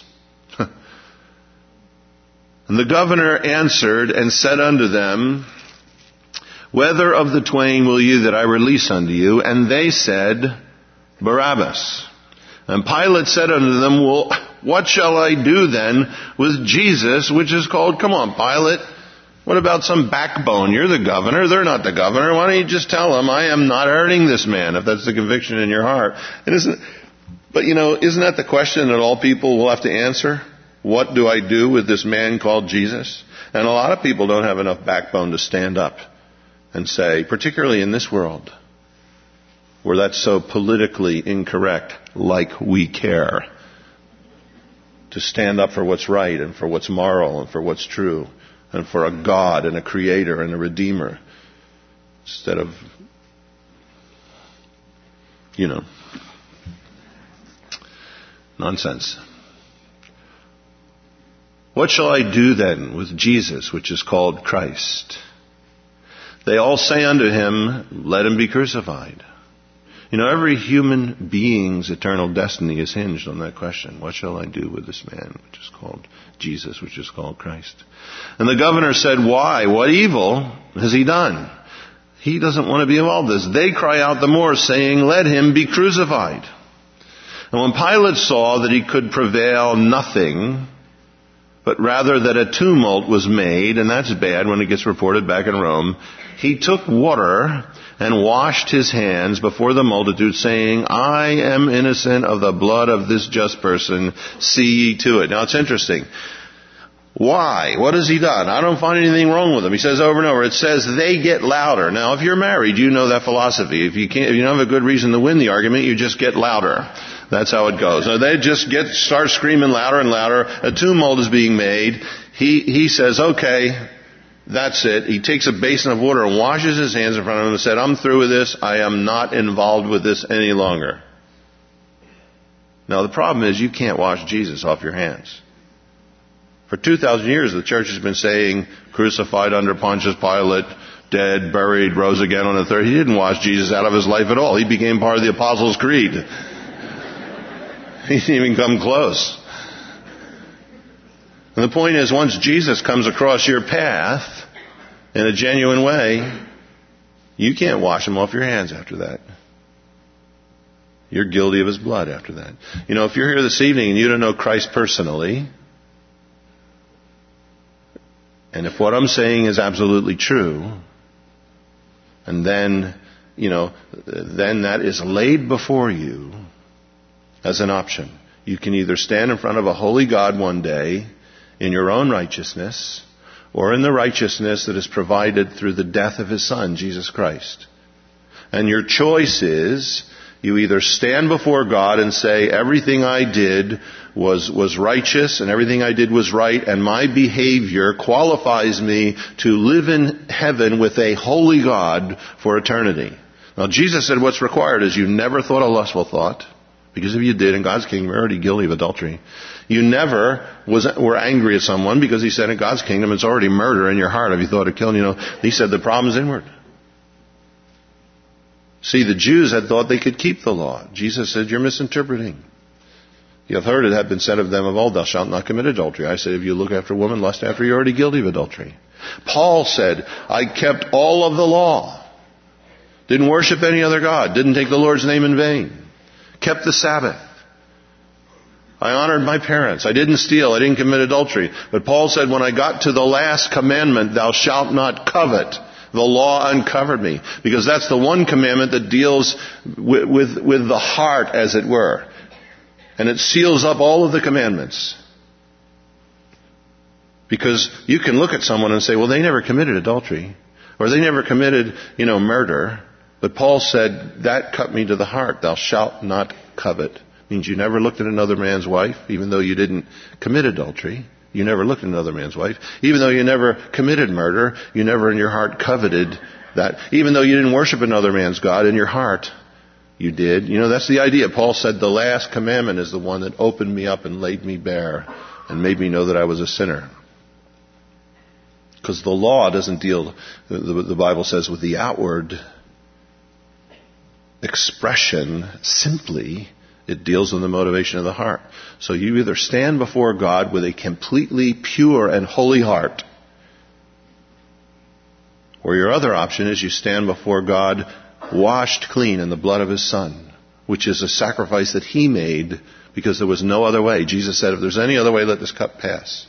And the governor answered and said unto them, whether of the twain will you that I release unto you? And they said, Barabbas. And Pilate said unto them, well, what shall I do then with Jesus, which is called, come on, Pilate, what about some backbone? You're the governor. They're not the governor. Why don't you just tell them, I am not hurting this man, if that's the conviction in your heart. And isn't, but you know, isn't that the question that all people will have to answer? What do I do with this man called Jesus? And a lot of people don't have enough backbone to stand up and say, particularly in this world, where that's so politically incorrect, like we care, to stand up for what's right and for what's moral and for what's true. and for a God and a creator and a redeemer instead of, you know, nonsense. What shall I do then with Jesus, which is called Christ? They all say unto him, let him be crucified. You know, every human being's eternal destiny is hinged on that question. What shall I do with this man, which is called Jesus, which is called Christ? And the governor said, why? What evil has he done? He doesn't want to be involved in this. They cry out the more, saying, let him be crucified. And when Pilate saw that he could prevail nothing, but rather that a tumult was made, and that's bad when it gets reported back in Rome, he took water and washed his hands before the multitude, saying, I am innocent of the blood of this just person. See ye to it. Now it's interesting. Why? What has he done? I don't find anything wrong with him. He says over and over, it says they get louder. Now if you're married, you know that philosophy. If you can't, if you don't have a good reason to win the argument, you just get louder. That's how it goes. Now they just get, start screaming louder and louder. A tumult is being made. He, he says, okay, that's it. He takes a basin of water and washes his hands in front of him and said, I'm through with this. I am not involved with this any longer. Now the problem is you can't wash Jesus off your hands. For two thousand years the church has been saying, crucified under Pontius Pilate, dead, buried, rose again on the third. He didn't wash Jesus out of his life at all. He became part of the Apostles' Creed. He didn't even come close. And the point is, once Jesus comes across your path in a genuine way, you can't wash him off your hands after that. You're guilty of his blood after that. You know, if you're here this evening and you don't know Christ personally, and if what I'm saying is absolutely true, and then, you know, then that is laid before you as an option. You can either stand in front of a holy God one day in your own righteousness, or in the righteousness that is provided through the death of his Son, Jesus Christ. And your choice is, you either stand before God and say, everything I did was, was righteous, and everything I did was right, and my behavior qualifies me to live in heaven with a holy God for eternity. Now Jesus said what's required is you never thought a lustful thought, because if you did, in God's kingdom, you're already guilty of adultery. You never was, were angry at someone, because he said in God's kingdom, it's already murder in your heart if you thought of killing. You know, he said the problem is inward. See, the Jews had thought they could keep the law. Jesus said, you're misinterpreting. You have heard it had been said of them of old, thou shalt not commit adultery. I say, if you look after a woman, lust after, you're already guilty of adultery. Paul said, I kept all of the law. Didn't worship any other God. Didn't take the Lord's name in vain. Kept the Sabbath. I honored my parents. I didn't steal. I didn't commit adultery. But Paul said, when I got to the last commandment, thou shalt not covet, the law uncovered me. Because that's the one commandment that deals with, with, with the heart, as it were. And it seals up all of the commandments. Because you can look at someone and say, well, they never committed adultery. Or they never committed, you know, murder. But Paul said, that cut me to the heart. Thou shalt not covet. Means you never looked at another man's wife, even though you didn't commit adultery. You never looked at another man's wife. Even though you never committed murder, you never in your heart coveted that. Even though you didn't worship another man's God, in your heart you did. You know, that's the idea. Paul said the last commandment is the one that opened me up and laid me bare and made me know that I was a sinner. Because the law doesn't deal, the, the Bible says, with the outward expression simply. It deals with the motivation of the heart. So you either stand before God with a completely pure and holy heart, or your other option is you stand before God washed clean in the blood of his Son, which is a sacrifice that he made because there was no other way. Jesus said, if there's any other way, let this cup pass.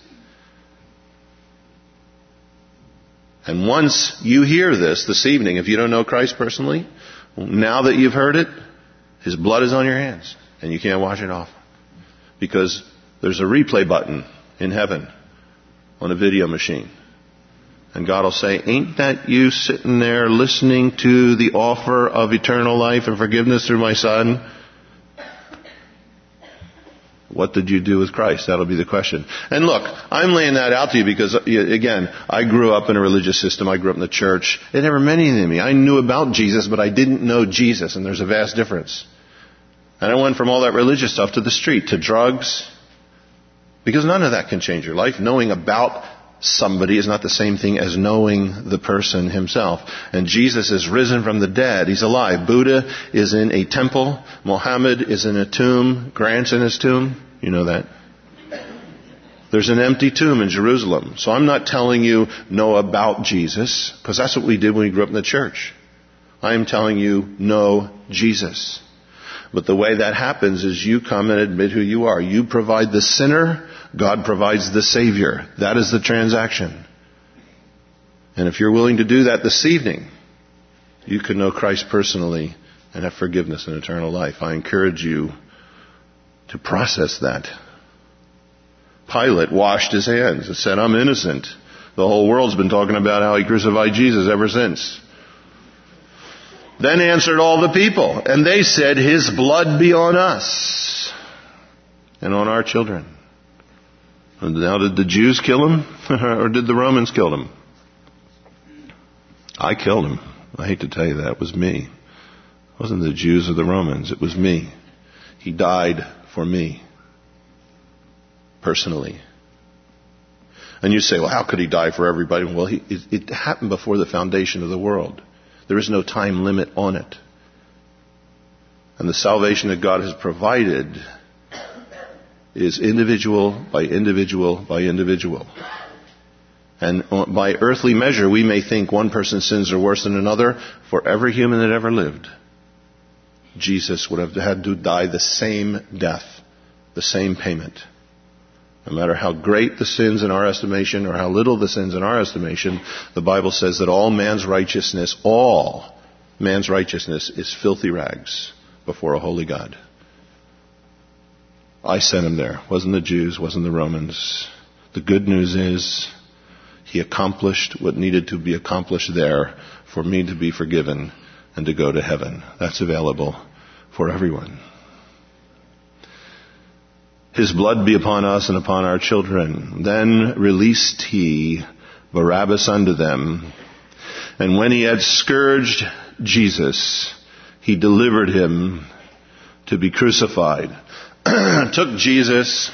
And once you hear this this evening, if you don't know Christ personally, now that you've heard it, his blood is on your hands. And you can't wash it off. Because there's a replay button in heaven on a video machine. And God will say, ain't that you sitting there listening to the offer of eternal life and forgiveness through my Son? What did you do with Christ? That'll be the question. And look, I'm laying that out to you because, again, I grew up in a religious system. I grew up in the church. It never meant anything to me. I knew about Jesus, but I didn't know Jesus, and there's a vast difference. And I went from all that religious stuff to the street, to drugs, because none of that can change your life. Knowing about somebody is not the same thing as knowing the person himself. And Jesus is risen from the dead. He's alive. Buddha is in a temple. Muhammad is in a tomb. Grant's in his tomb. You know that. There's an empty tomb in Jerusalem. So I'm not telling you know about Jesus, because that's what we did when we grew up in the church. I am telling you know Jesus. But the way that happens is you come and admit who you are. You provide the sinner. God provides the Savior. That is the transaction. And if you're willing to do that this evening, you can know Christ personally and have forgiveness and eternal life. I encourage you to process that. Pilate washed his hands and said, I'm innocent. The whole world's been talking about how he crucified Jesus ever since. Then answered all the people, and they said, his blood be on us and on our children. And now, did the Jews kill him, or did the Romans kill him? I killed him. I hate to tell you that. It was me. It wasn't the Jews or the Romans. It was me. He died for me. Personally. And you say, well, how could he die for everybody? Well, he, it, it happened before the foundation of the world. There is no time limit on it. And the salvation that God has provided is individual by individual by individual. And by earthly measure, we may think one person's sins are worse than another. For every human that ever lived, Jesus would have had to die the same death, the same payment. No matter how great the sins in our estimation or how little the sins in our estimation, the Bible says that all man's righteousness, all man's righteousness is filthy rags before a holy God. I sent him there. Wasn't the Jews, wasn't the Romans. The good news is he accomplished what needed to be accomplished there for me to be forgiven and to go to heaven. That's available for everyone. His blood be upon us and upon our children. Then released he Barabbas unto them. And when he had scourged Jesus, he delivered him to be crucified. Took Jesus,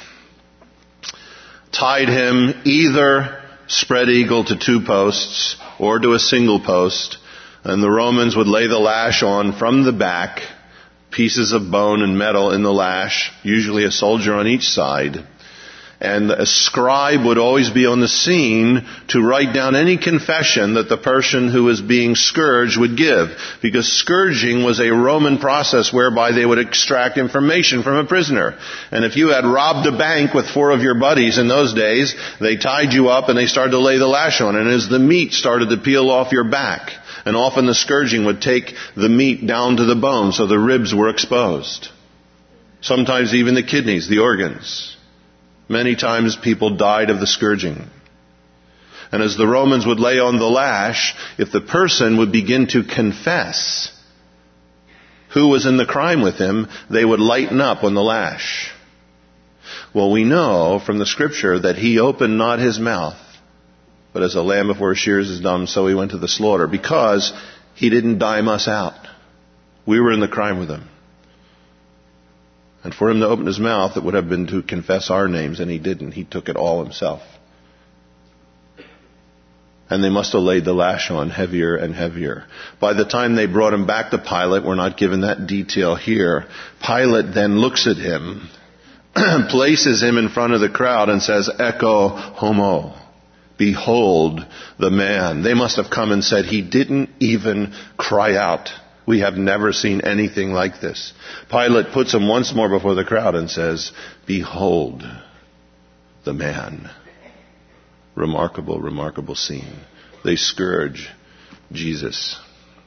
tied him either spread eagle to two posts or to a single post, and the Romans would lay the lash on from the back, pieces of bone and metal in the lash, usually a soldier on each side. And a scribe would always be on the scene to write down any confession that the person who was being scourged would give. Because scourging was a Roman process whereby they would extract information from a prisoner. And if you had robbed a bank with four of your buddies in those days, they tied you up and they started to lay the lash on. And as the meat started to peel off your back, and often the scourging would take the meat down to the bone so the ribs were exposed. Sometimes even the kidneys, the organs. Many times people died of the scourging. And as the Romans would lay on the lash, if the person would begin to confess who was in the crime with him, they would lighten up on the lash. Well, we know from the scripture that he opened not his mouth, but as a lamb before his shears is dumb, so he went to the slaughter, because he didn't dime us out. We were in the crime with him. And for him to open his mouth, it would have been to confess our names, and he didn't. He took it all himself. And they must have laid the lash on heavier and heavier. By the time they brought him back to Pilate, we're not given that detail here, Pilate then looks at him, places him in front of the crowd and says, Ecce homo. Behold the man. They must have come and said, he didn't even cry out. We have never seen anything like this. Pilate puts him once more before the crowd and says, behold the man. Remarkable, remarkable scene. They scourge Jesus.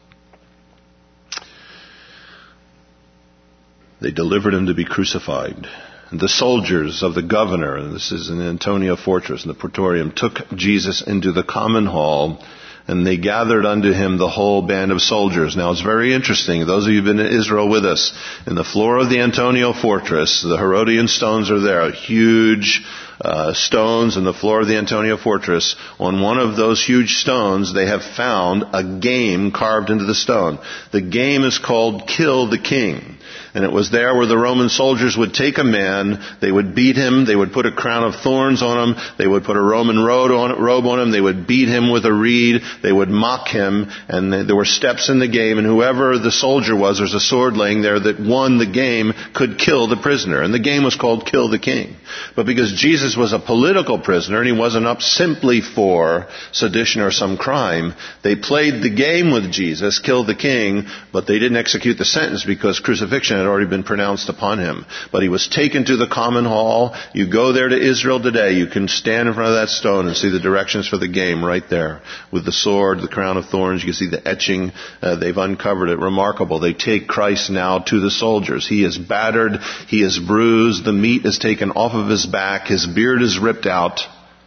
They delivered him to be crucified. And the soldiers of the governor, and this is in Antonia Fortress in the Praetorium, took Jesus into the common hall, And they gathered unto him the whole band of soldiers. Now it's very interesting. Those of you who've been in Israel with us, in the floor of the Antonia fortress, the Herodian stones are there, huge uh, stones in the floor of the Antonia fortress. On one of those huge stones, they have found a game carved into the stone. The game is called Kill the King. And it was there where the Roman soldiers would take a man, they would beat him, they would put a crown of thorns on him, they would put a Roman robe on, robe on him, they would beat him with a reed, they would mock him, and there were steps in the game, and whoever the soldier was, there's a sword laying there that won the game, could kill the prisoner. And the game was called Kill the King. But because Jesus was a political prisoner, and he wasn't up simply for sedition or some crime, they played the game with Jesus, Kill the King, but they didn't execute the sentence because crucifixion had already been pronounced upon him. But he was taken to the common hall. You go there to Israel today, you can stand in front of that stone and see the directions for the game right there. With the sword, the crown of thorns, you can see the etching. Uh, they've uncovered it. Remarkable. They take Christ now to the soldiers. He is battered. He is bruised. The meat is taken off of his back. His beard is ripped out.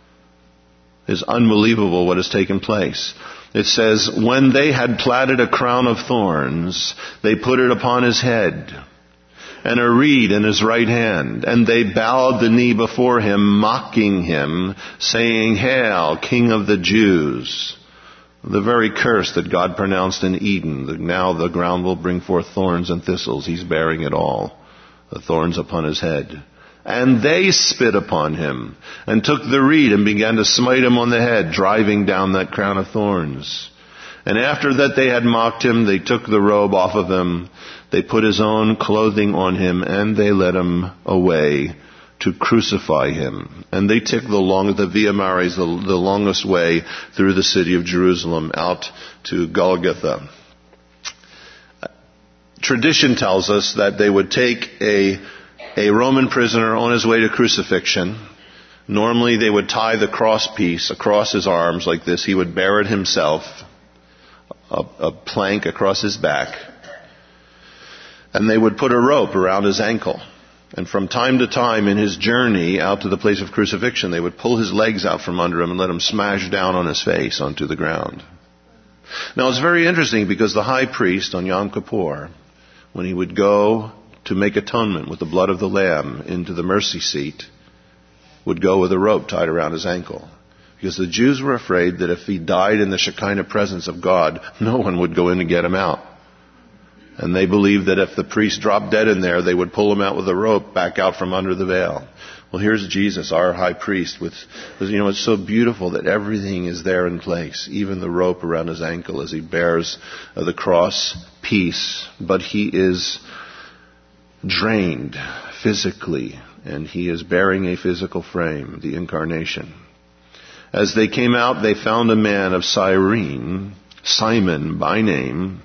It's unbelievable what has taken place. It says, when they had platted a crown of thorns, they put it upon his head, and a reed in his right hand. And they bowed the knee before him, mocking him, saying, Hail, King of the Jews. The very curse that God pronounced in Eden, that now the ground will bring forth thorns and thistles. He's bearing it all, the thorns upon his head. And they spit upon him, and took the reed and began to smite him on the head, driving down that crown of thorns. And after that they had mocked him, they took the robe off of him, they put his own clothing on him, and they led him away to crucify him. And they took the long, the Via Maris, the, the longest way through the city of Jerusalem, out to Golgotha. Tradition tells us that they would take a A Roman prisoner on his way to crucifixion. Normally they would tie the cross piece across his arms like this. He would bear it himself, a, a plank across his back. And they would put a rope around his ankle. And from time to time in his journey out to the place of crucifixion, they would pull his legs out from under him and let him smash down on his face onto the ground. Now it's very interesting because the high priest on Yom Kippur, when he would go to make atonement with the blood of the Lamb into the mercy seat, would go with a rope tied around his ankle. Because the Jews were afraid that if he died in the Shekinah presence of God, no one would go in to get him out. And they believed that if the priest dropped dead in there, they would pull him out with a rope back out from under the veil. Well, here's Jesus, our high priest, with, you know, it's so beautiful that everything is there in place, even the rope around his ankle as he bears uh, the cross piece. But he is drained physically, and he is bearing a physical frame, the incarnation. As they came out, they found a man of Cyrene, Simon by name.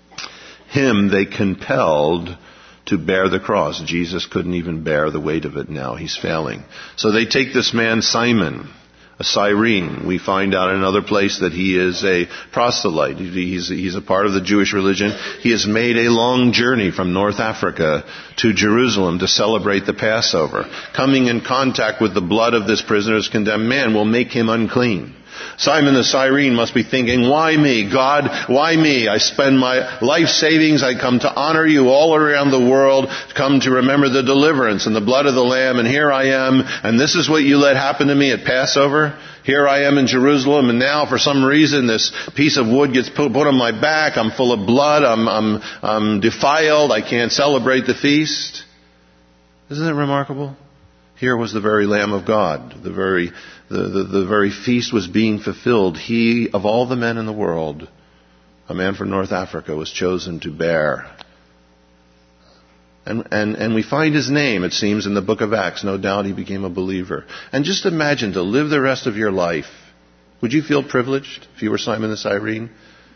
Him they compelled to bear the cross. Jesus couldn't even bear the weight of it now. He's failing. So they take this man, Simon, a Cyrene. We find out in another place that he is a proselyte. He's, he's a part of the Jewish religion. He has made a long journey from North Africa to Jerusalem to celebrate the Passover. Coming in contact with the blood of this prisoner's condemned man will make him unclean. Simon the Cyrene must be thinking, why me? God, why me? I spend my life savings. I come to honor you all around the world, come to remember the deliverance and the blood of the Lamb, and here I am, and this is what you let happen to me at Passover? Here I am in Jerusalem, and now for some reason this piece of wood gets put, put on my back. I'm full of blood. I'm, I'm, I'm defiled. I can't celebrate the feast. Isn't it remarkable? Here was the very Lamb of God. The very, the, the, the very feast was being fulfilled. He, of all the men in the world, a man from North Africa, was chosen to bear. And, and, and we find his name, it seems, in the book of Acts. No doubt he became a believer. And just imagine to live the rest of your life. Would you feel privileged if you were Simon the Cyrene?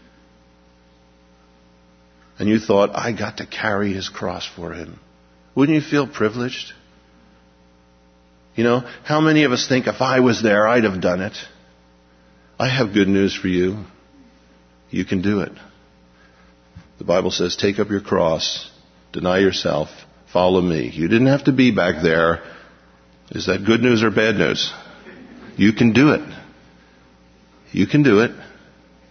And you thought, I got to carry his cross for him. Wouldn't you feel privileged? You know, how many of us think if I was there, I'd have done it? I have good news for you. You can do it. The Bible says, take up your cross, deny yourself, follow me. You didn't have to be back there. Is that good news or bad news? You can do it. You can do it.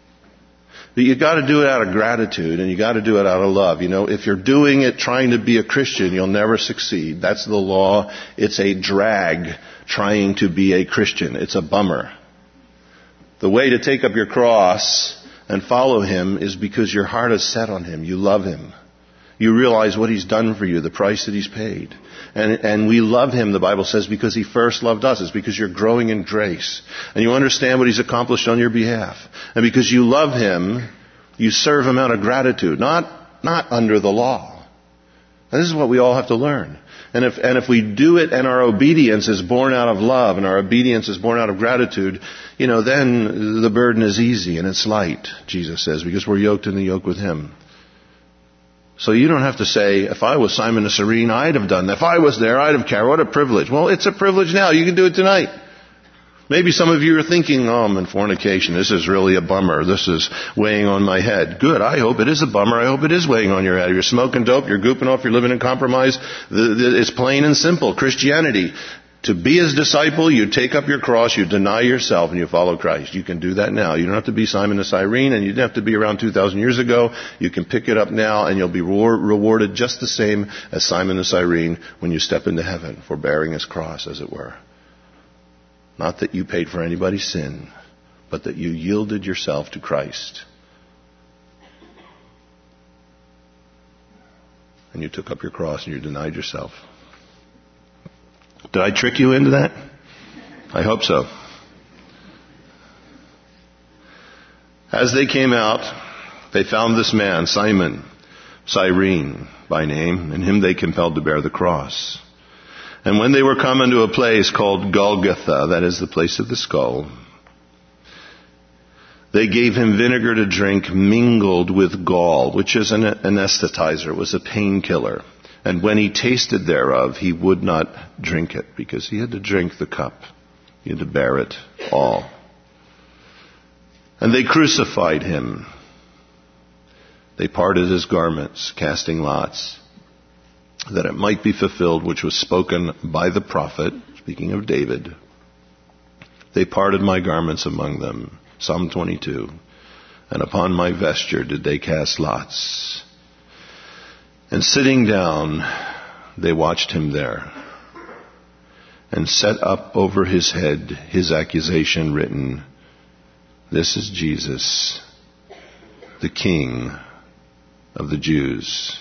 But you got to do it out of gratitude, and you got to do it out of love. You know, if you're doing it trying to be a Christian, you'll never succeed. That's the law. It's a drag trying to be a Christian. It's a bummer. The way to take up your cross and follow Him is because your heart is set on Him. You love Him. You realize what He's done for you, the price that He's paid. And, and we love Him, the Bible says, because He first loved us. It's because you're growing in grace. And you understand what He's accomplished on your behalf. And because you love Him, you serve Him out of gratitude, not, not under the law. And this is what we all have to learn. And if, and if we do it and our obedience is born out of love and our obedience is born out of gratitude, you know, then the burden is easy and it's light, Jesus says, because we're yoked in the yoke with Him. So you don't have to say, if I was Simon the Cyrene, I'd have done that. If I was there, I'd have carried. What a privilege. Well, it's a privilege now. You can do it tonight. Maybe some of you are thinking, oh, I'm in fornication. This is really a bummer. This is weighing on my head. Good. I hope it is a bummer. I hope it is weighing on your head. You're smoking dope. You're gooping off. You're living in compromise. It's plain and simple. Christianity. To be His disciple, you take up your cross, you deny yourself, and you follow Christ. You can do that now. You don't have to be Simon the Cyrene, and you didn't have to be around two thousand years ago. You can pick it up now, and you'll be rewarded just the same as Simon the Cyrene when you step into heaven for bearing His cross, as it were. Not that you paid for anybody's sin, but that you yielded yourself to Christ. And you took up your cross, and you denied yourself. Did I trick you into that? I hope so. As they came out, they found this man, Simon, Cyrene by name, and him they compelled to bear the cross. And when they were come unto a place called Golgotha, that is the place of the skull, they gave him vinegar to drink mingled with gall, which is an anesthetizer, it was a painkiller. And when he tasted thereof, he would not drink it, because he had to drink the cup. He had to bear it all. And they crucified him. They parted his garments, casting lots, that it might be fulfilled, which was spoken by the prophet, speaking of David. They parted my garments among them. Psalm twenty-two. And upon my vesture did they cast lots. And sitting down, they watched him there, and set up over his head his accusation written, This is Jesus, the King of the Jews.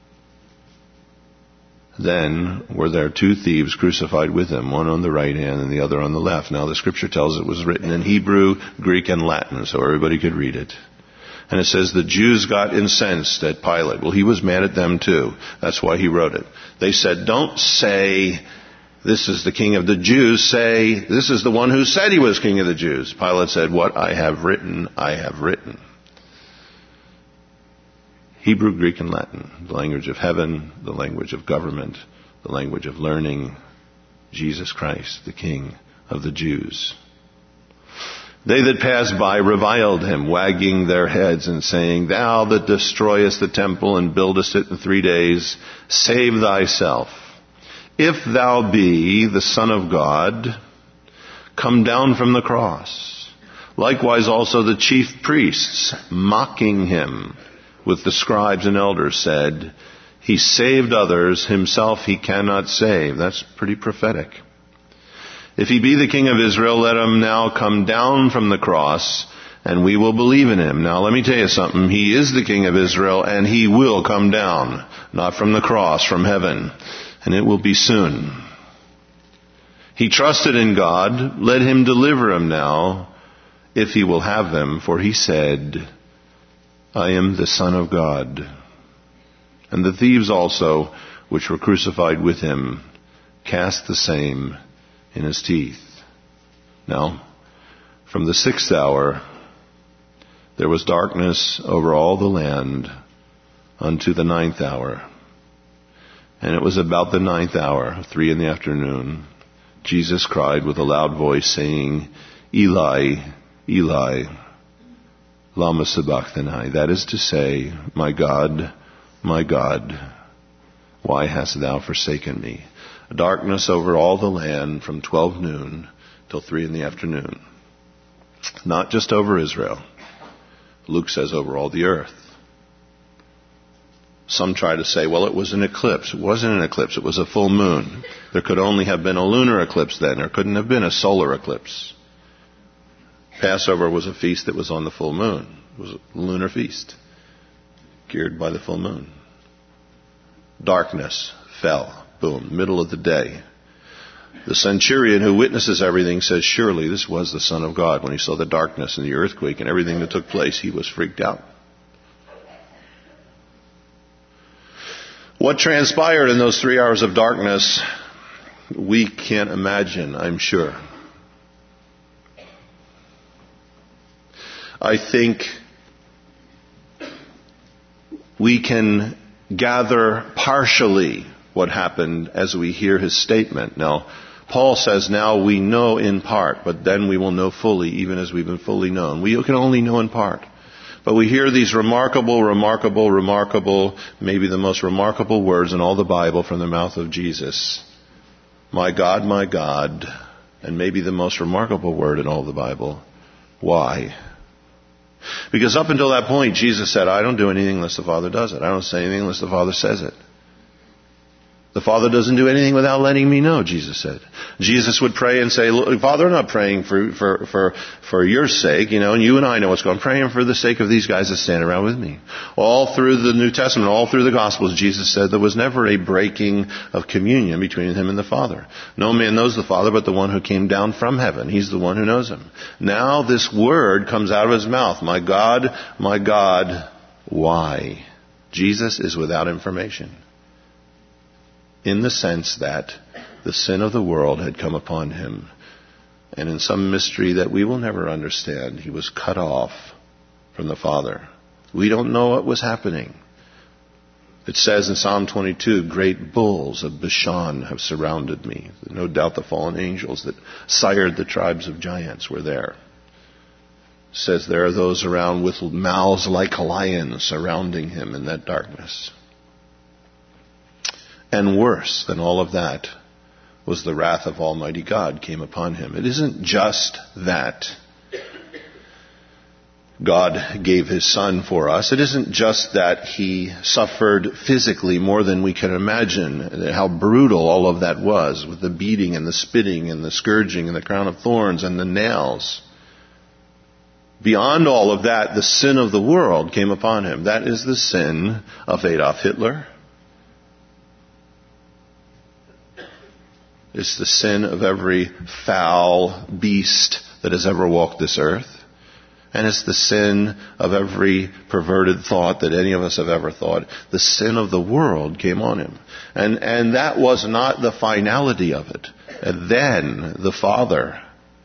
Then were there two thieves crucified with him, one on the right hand and the other on the left. Now the scripture tells it was written in Hebrew, Greek, and Latin, so everybody could read it. And it says the Jews got incensed at Pilate. Well, he was mad at them too. That's why he wrote it. They said, don't say, this is the King of the Jews. Say, this is the one who said he was King of the Jews. Pilate said, what I have written, I have written. Hebrew, Greek, and Latin. The language of heaven, the language of government, the language of learning. Jesus Christ, the King of the Jews. They that passed by reviled him, wagging their heads and saying, Thou that destroyest the temple and buildest it in three days, save thyself. If thou be the Son of God, come down from the cross. Likewise also the chief priests, mocking him with the scribes and elders, said, He saved others, himself he cannot save. That's pretty prophetic. If he be the King of Israel, let him now come down from the cross, and we will believe in him. Now let me tell you something. He is the King of Israel, and he will come down. Not from the cross, from heaven. And it will be soon. He trusted in God. Let him deliver him now, if he will have them. For he said, I am the Son of God. And the thieves also, which were crucified with him, cast the same in his teeth. Now, from the sixth hour, there was darkness over all the land unto the ninth hour. And it was about the ninth hour, three in the afternoon, Jesus cried with a loud voice, saying, Eli, Eli, lama sabachthani. That is to say, my God, my God, why hast thou forsaken me? Darkness over all the land from twelve noon till three in the afternoon. Not just over Israel. Luke says over all the earth. Some try to say, well, it was an eclipse. It wasn't an eclipse. It was a full moon. There could only have been a lunar eclipse then. There couldn't have been a solar eclipse. Passover was a feast that was on the full moon. It was a lunar feast, geared by the full moon. Darkness fell. Boom. Middle of the day. The centurion who witnesses everything says, surely this was the Son of God. When he saw the darkness and the earthquake and everything that took place, he was freaked out. What transpired in those three hours of darkness, we can't imagine, I'm sure. I think we can gather partially what happened as we hear his statement. Now, Paul says, now we know in part, but then we will know fully, even as we've been fully known. We can only know in part. But we hear these remarkable, remarkable, remarkable, maybe the most remarkable words in all the Bible from the mouth of Jesus. My God, my God, and maybe the most remarkable word in all the Bible. Why? Because up until that point, Jesus said, I don't do anything unless the Father does it. I don't say anything unless the Father says it. The Father doesn't do anything without letting me know, Jesus said. Jesus would pray and say, look, Father, I'm not praying for, for, for, for your sake, you know, and you and I know what's going on. I'm praying for the sake of these guys that stand around with me. All through the New Testament, all through the Gospels, Jesus said there was never a breaking of communion between him and the Father. No man knows the Father but the one who came down from heaven. He's the one who knows him. Now this word comes out of his mouth. My God, my God, why? Jesus is without information. In the sense that the sin of the world had come upon him. And in some mystery that we will never understand, he was cut off from the Father. We don't know what was happening. It says in Psalm twenty-two, great bulls of Bashan have surrounded me. No doubt the fallen angels that sired the tribes of giants were there. It says there are those around with mouths like lions surrounding him in that darkness. And worse than all of that was the wrath of Almighty God came upon him. It isn't just that God gave his Son for us. It isn't just that he suffered physically more than we can imagine, how brutal all of that was, with the beating and the spitting and the scourging and the crown of thorns and the nails. Beyond all of that, the sin of the world came upon him. That is the sin of Adolf Hitler. It's the sin of every foul beast that has ever walked this earth. And it's the sin of every perverted thought that any of us have ever thought. The sin of the world came on him. And, and that was not the finality of it. And then the Father,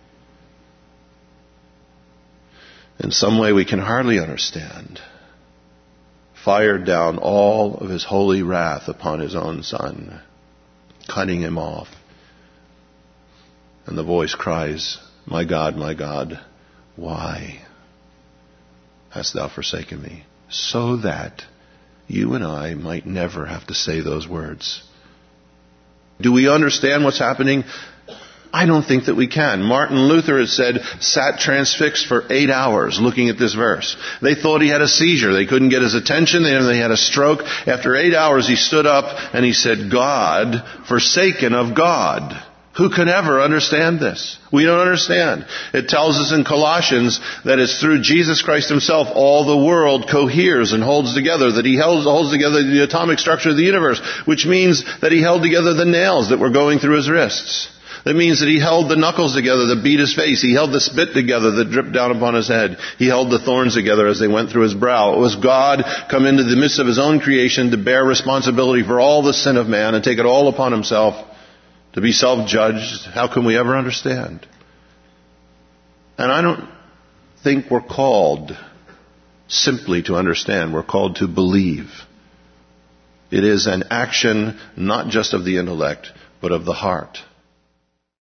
in some way we can hardly understand, fired down all of his holy wrath upon his own Son, cutting him off. And the voice cries, my God, my God, why hast thou forsaken me? So that you and I might never have to say those words. Do we understand what's happening? I don't think that we can. Martin Luther has said, sat transfixed for eight hours looking at this verse. They thought he had a seizure. They couldn't get his attention. They they had a stroke. After eight hours he stood up and he said, God, forsaken of God. Who can ever understand this? We don't understand. It tells us in Colossians that it's through Jesus Christ himself all the world coheres and holds together, that he holds, holds together the atomic structure of the universe, which means that he held together the nails that were going through his wrists. That means that he held the knuckles together that beat his face. He held the spit together that dripped down upon his head. He held the thorns together as they went through his brow. It was God come into the midst of his own creation to bear responsibility for all the sin of man and take it all upon himself. To be self-judged, how can we ever understand? And I don't think we're called simply to understand. We're called to believe. It is an action not just of the intellect, but of the heart.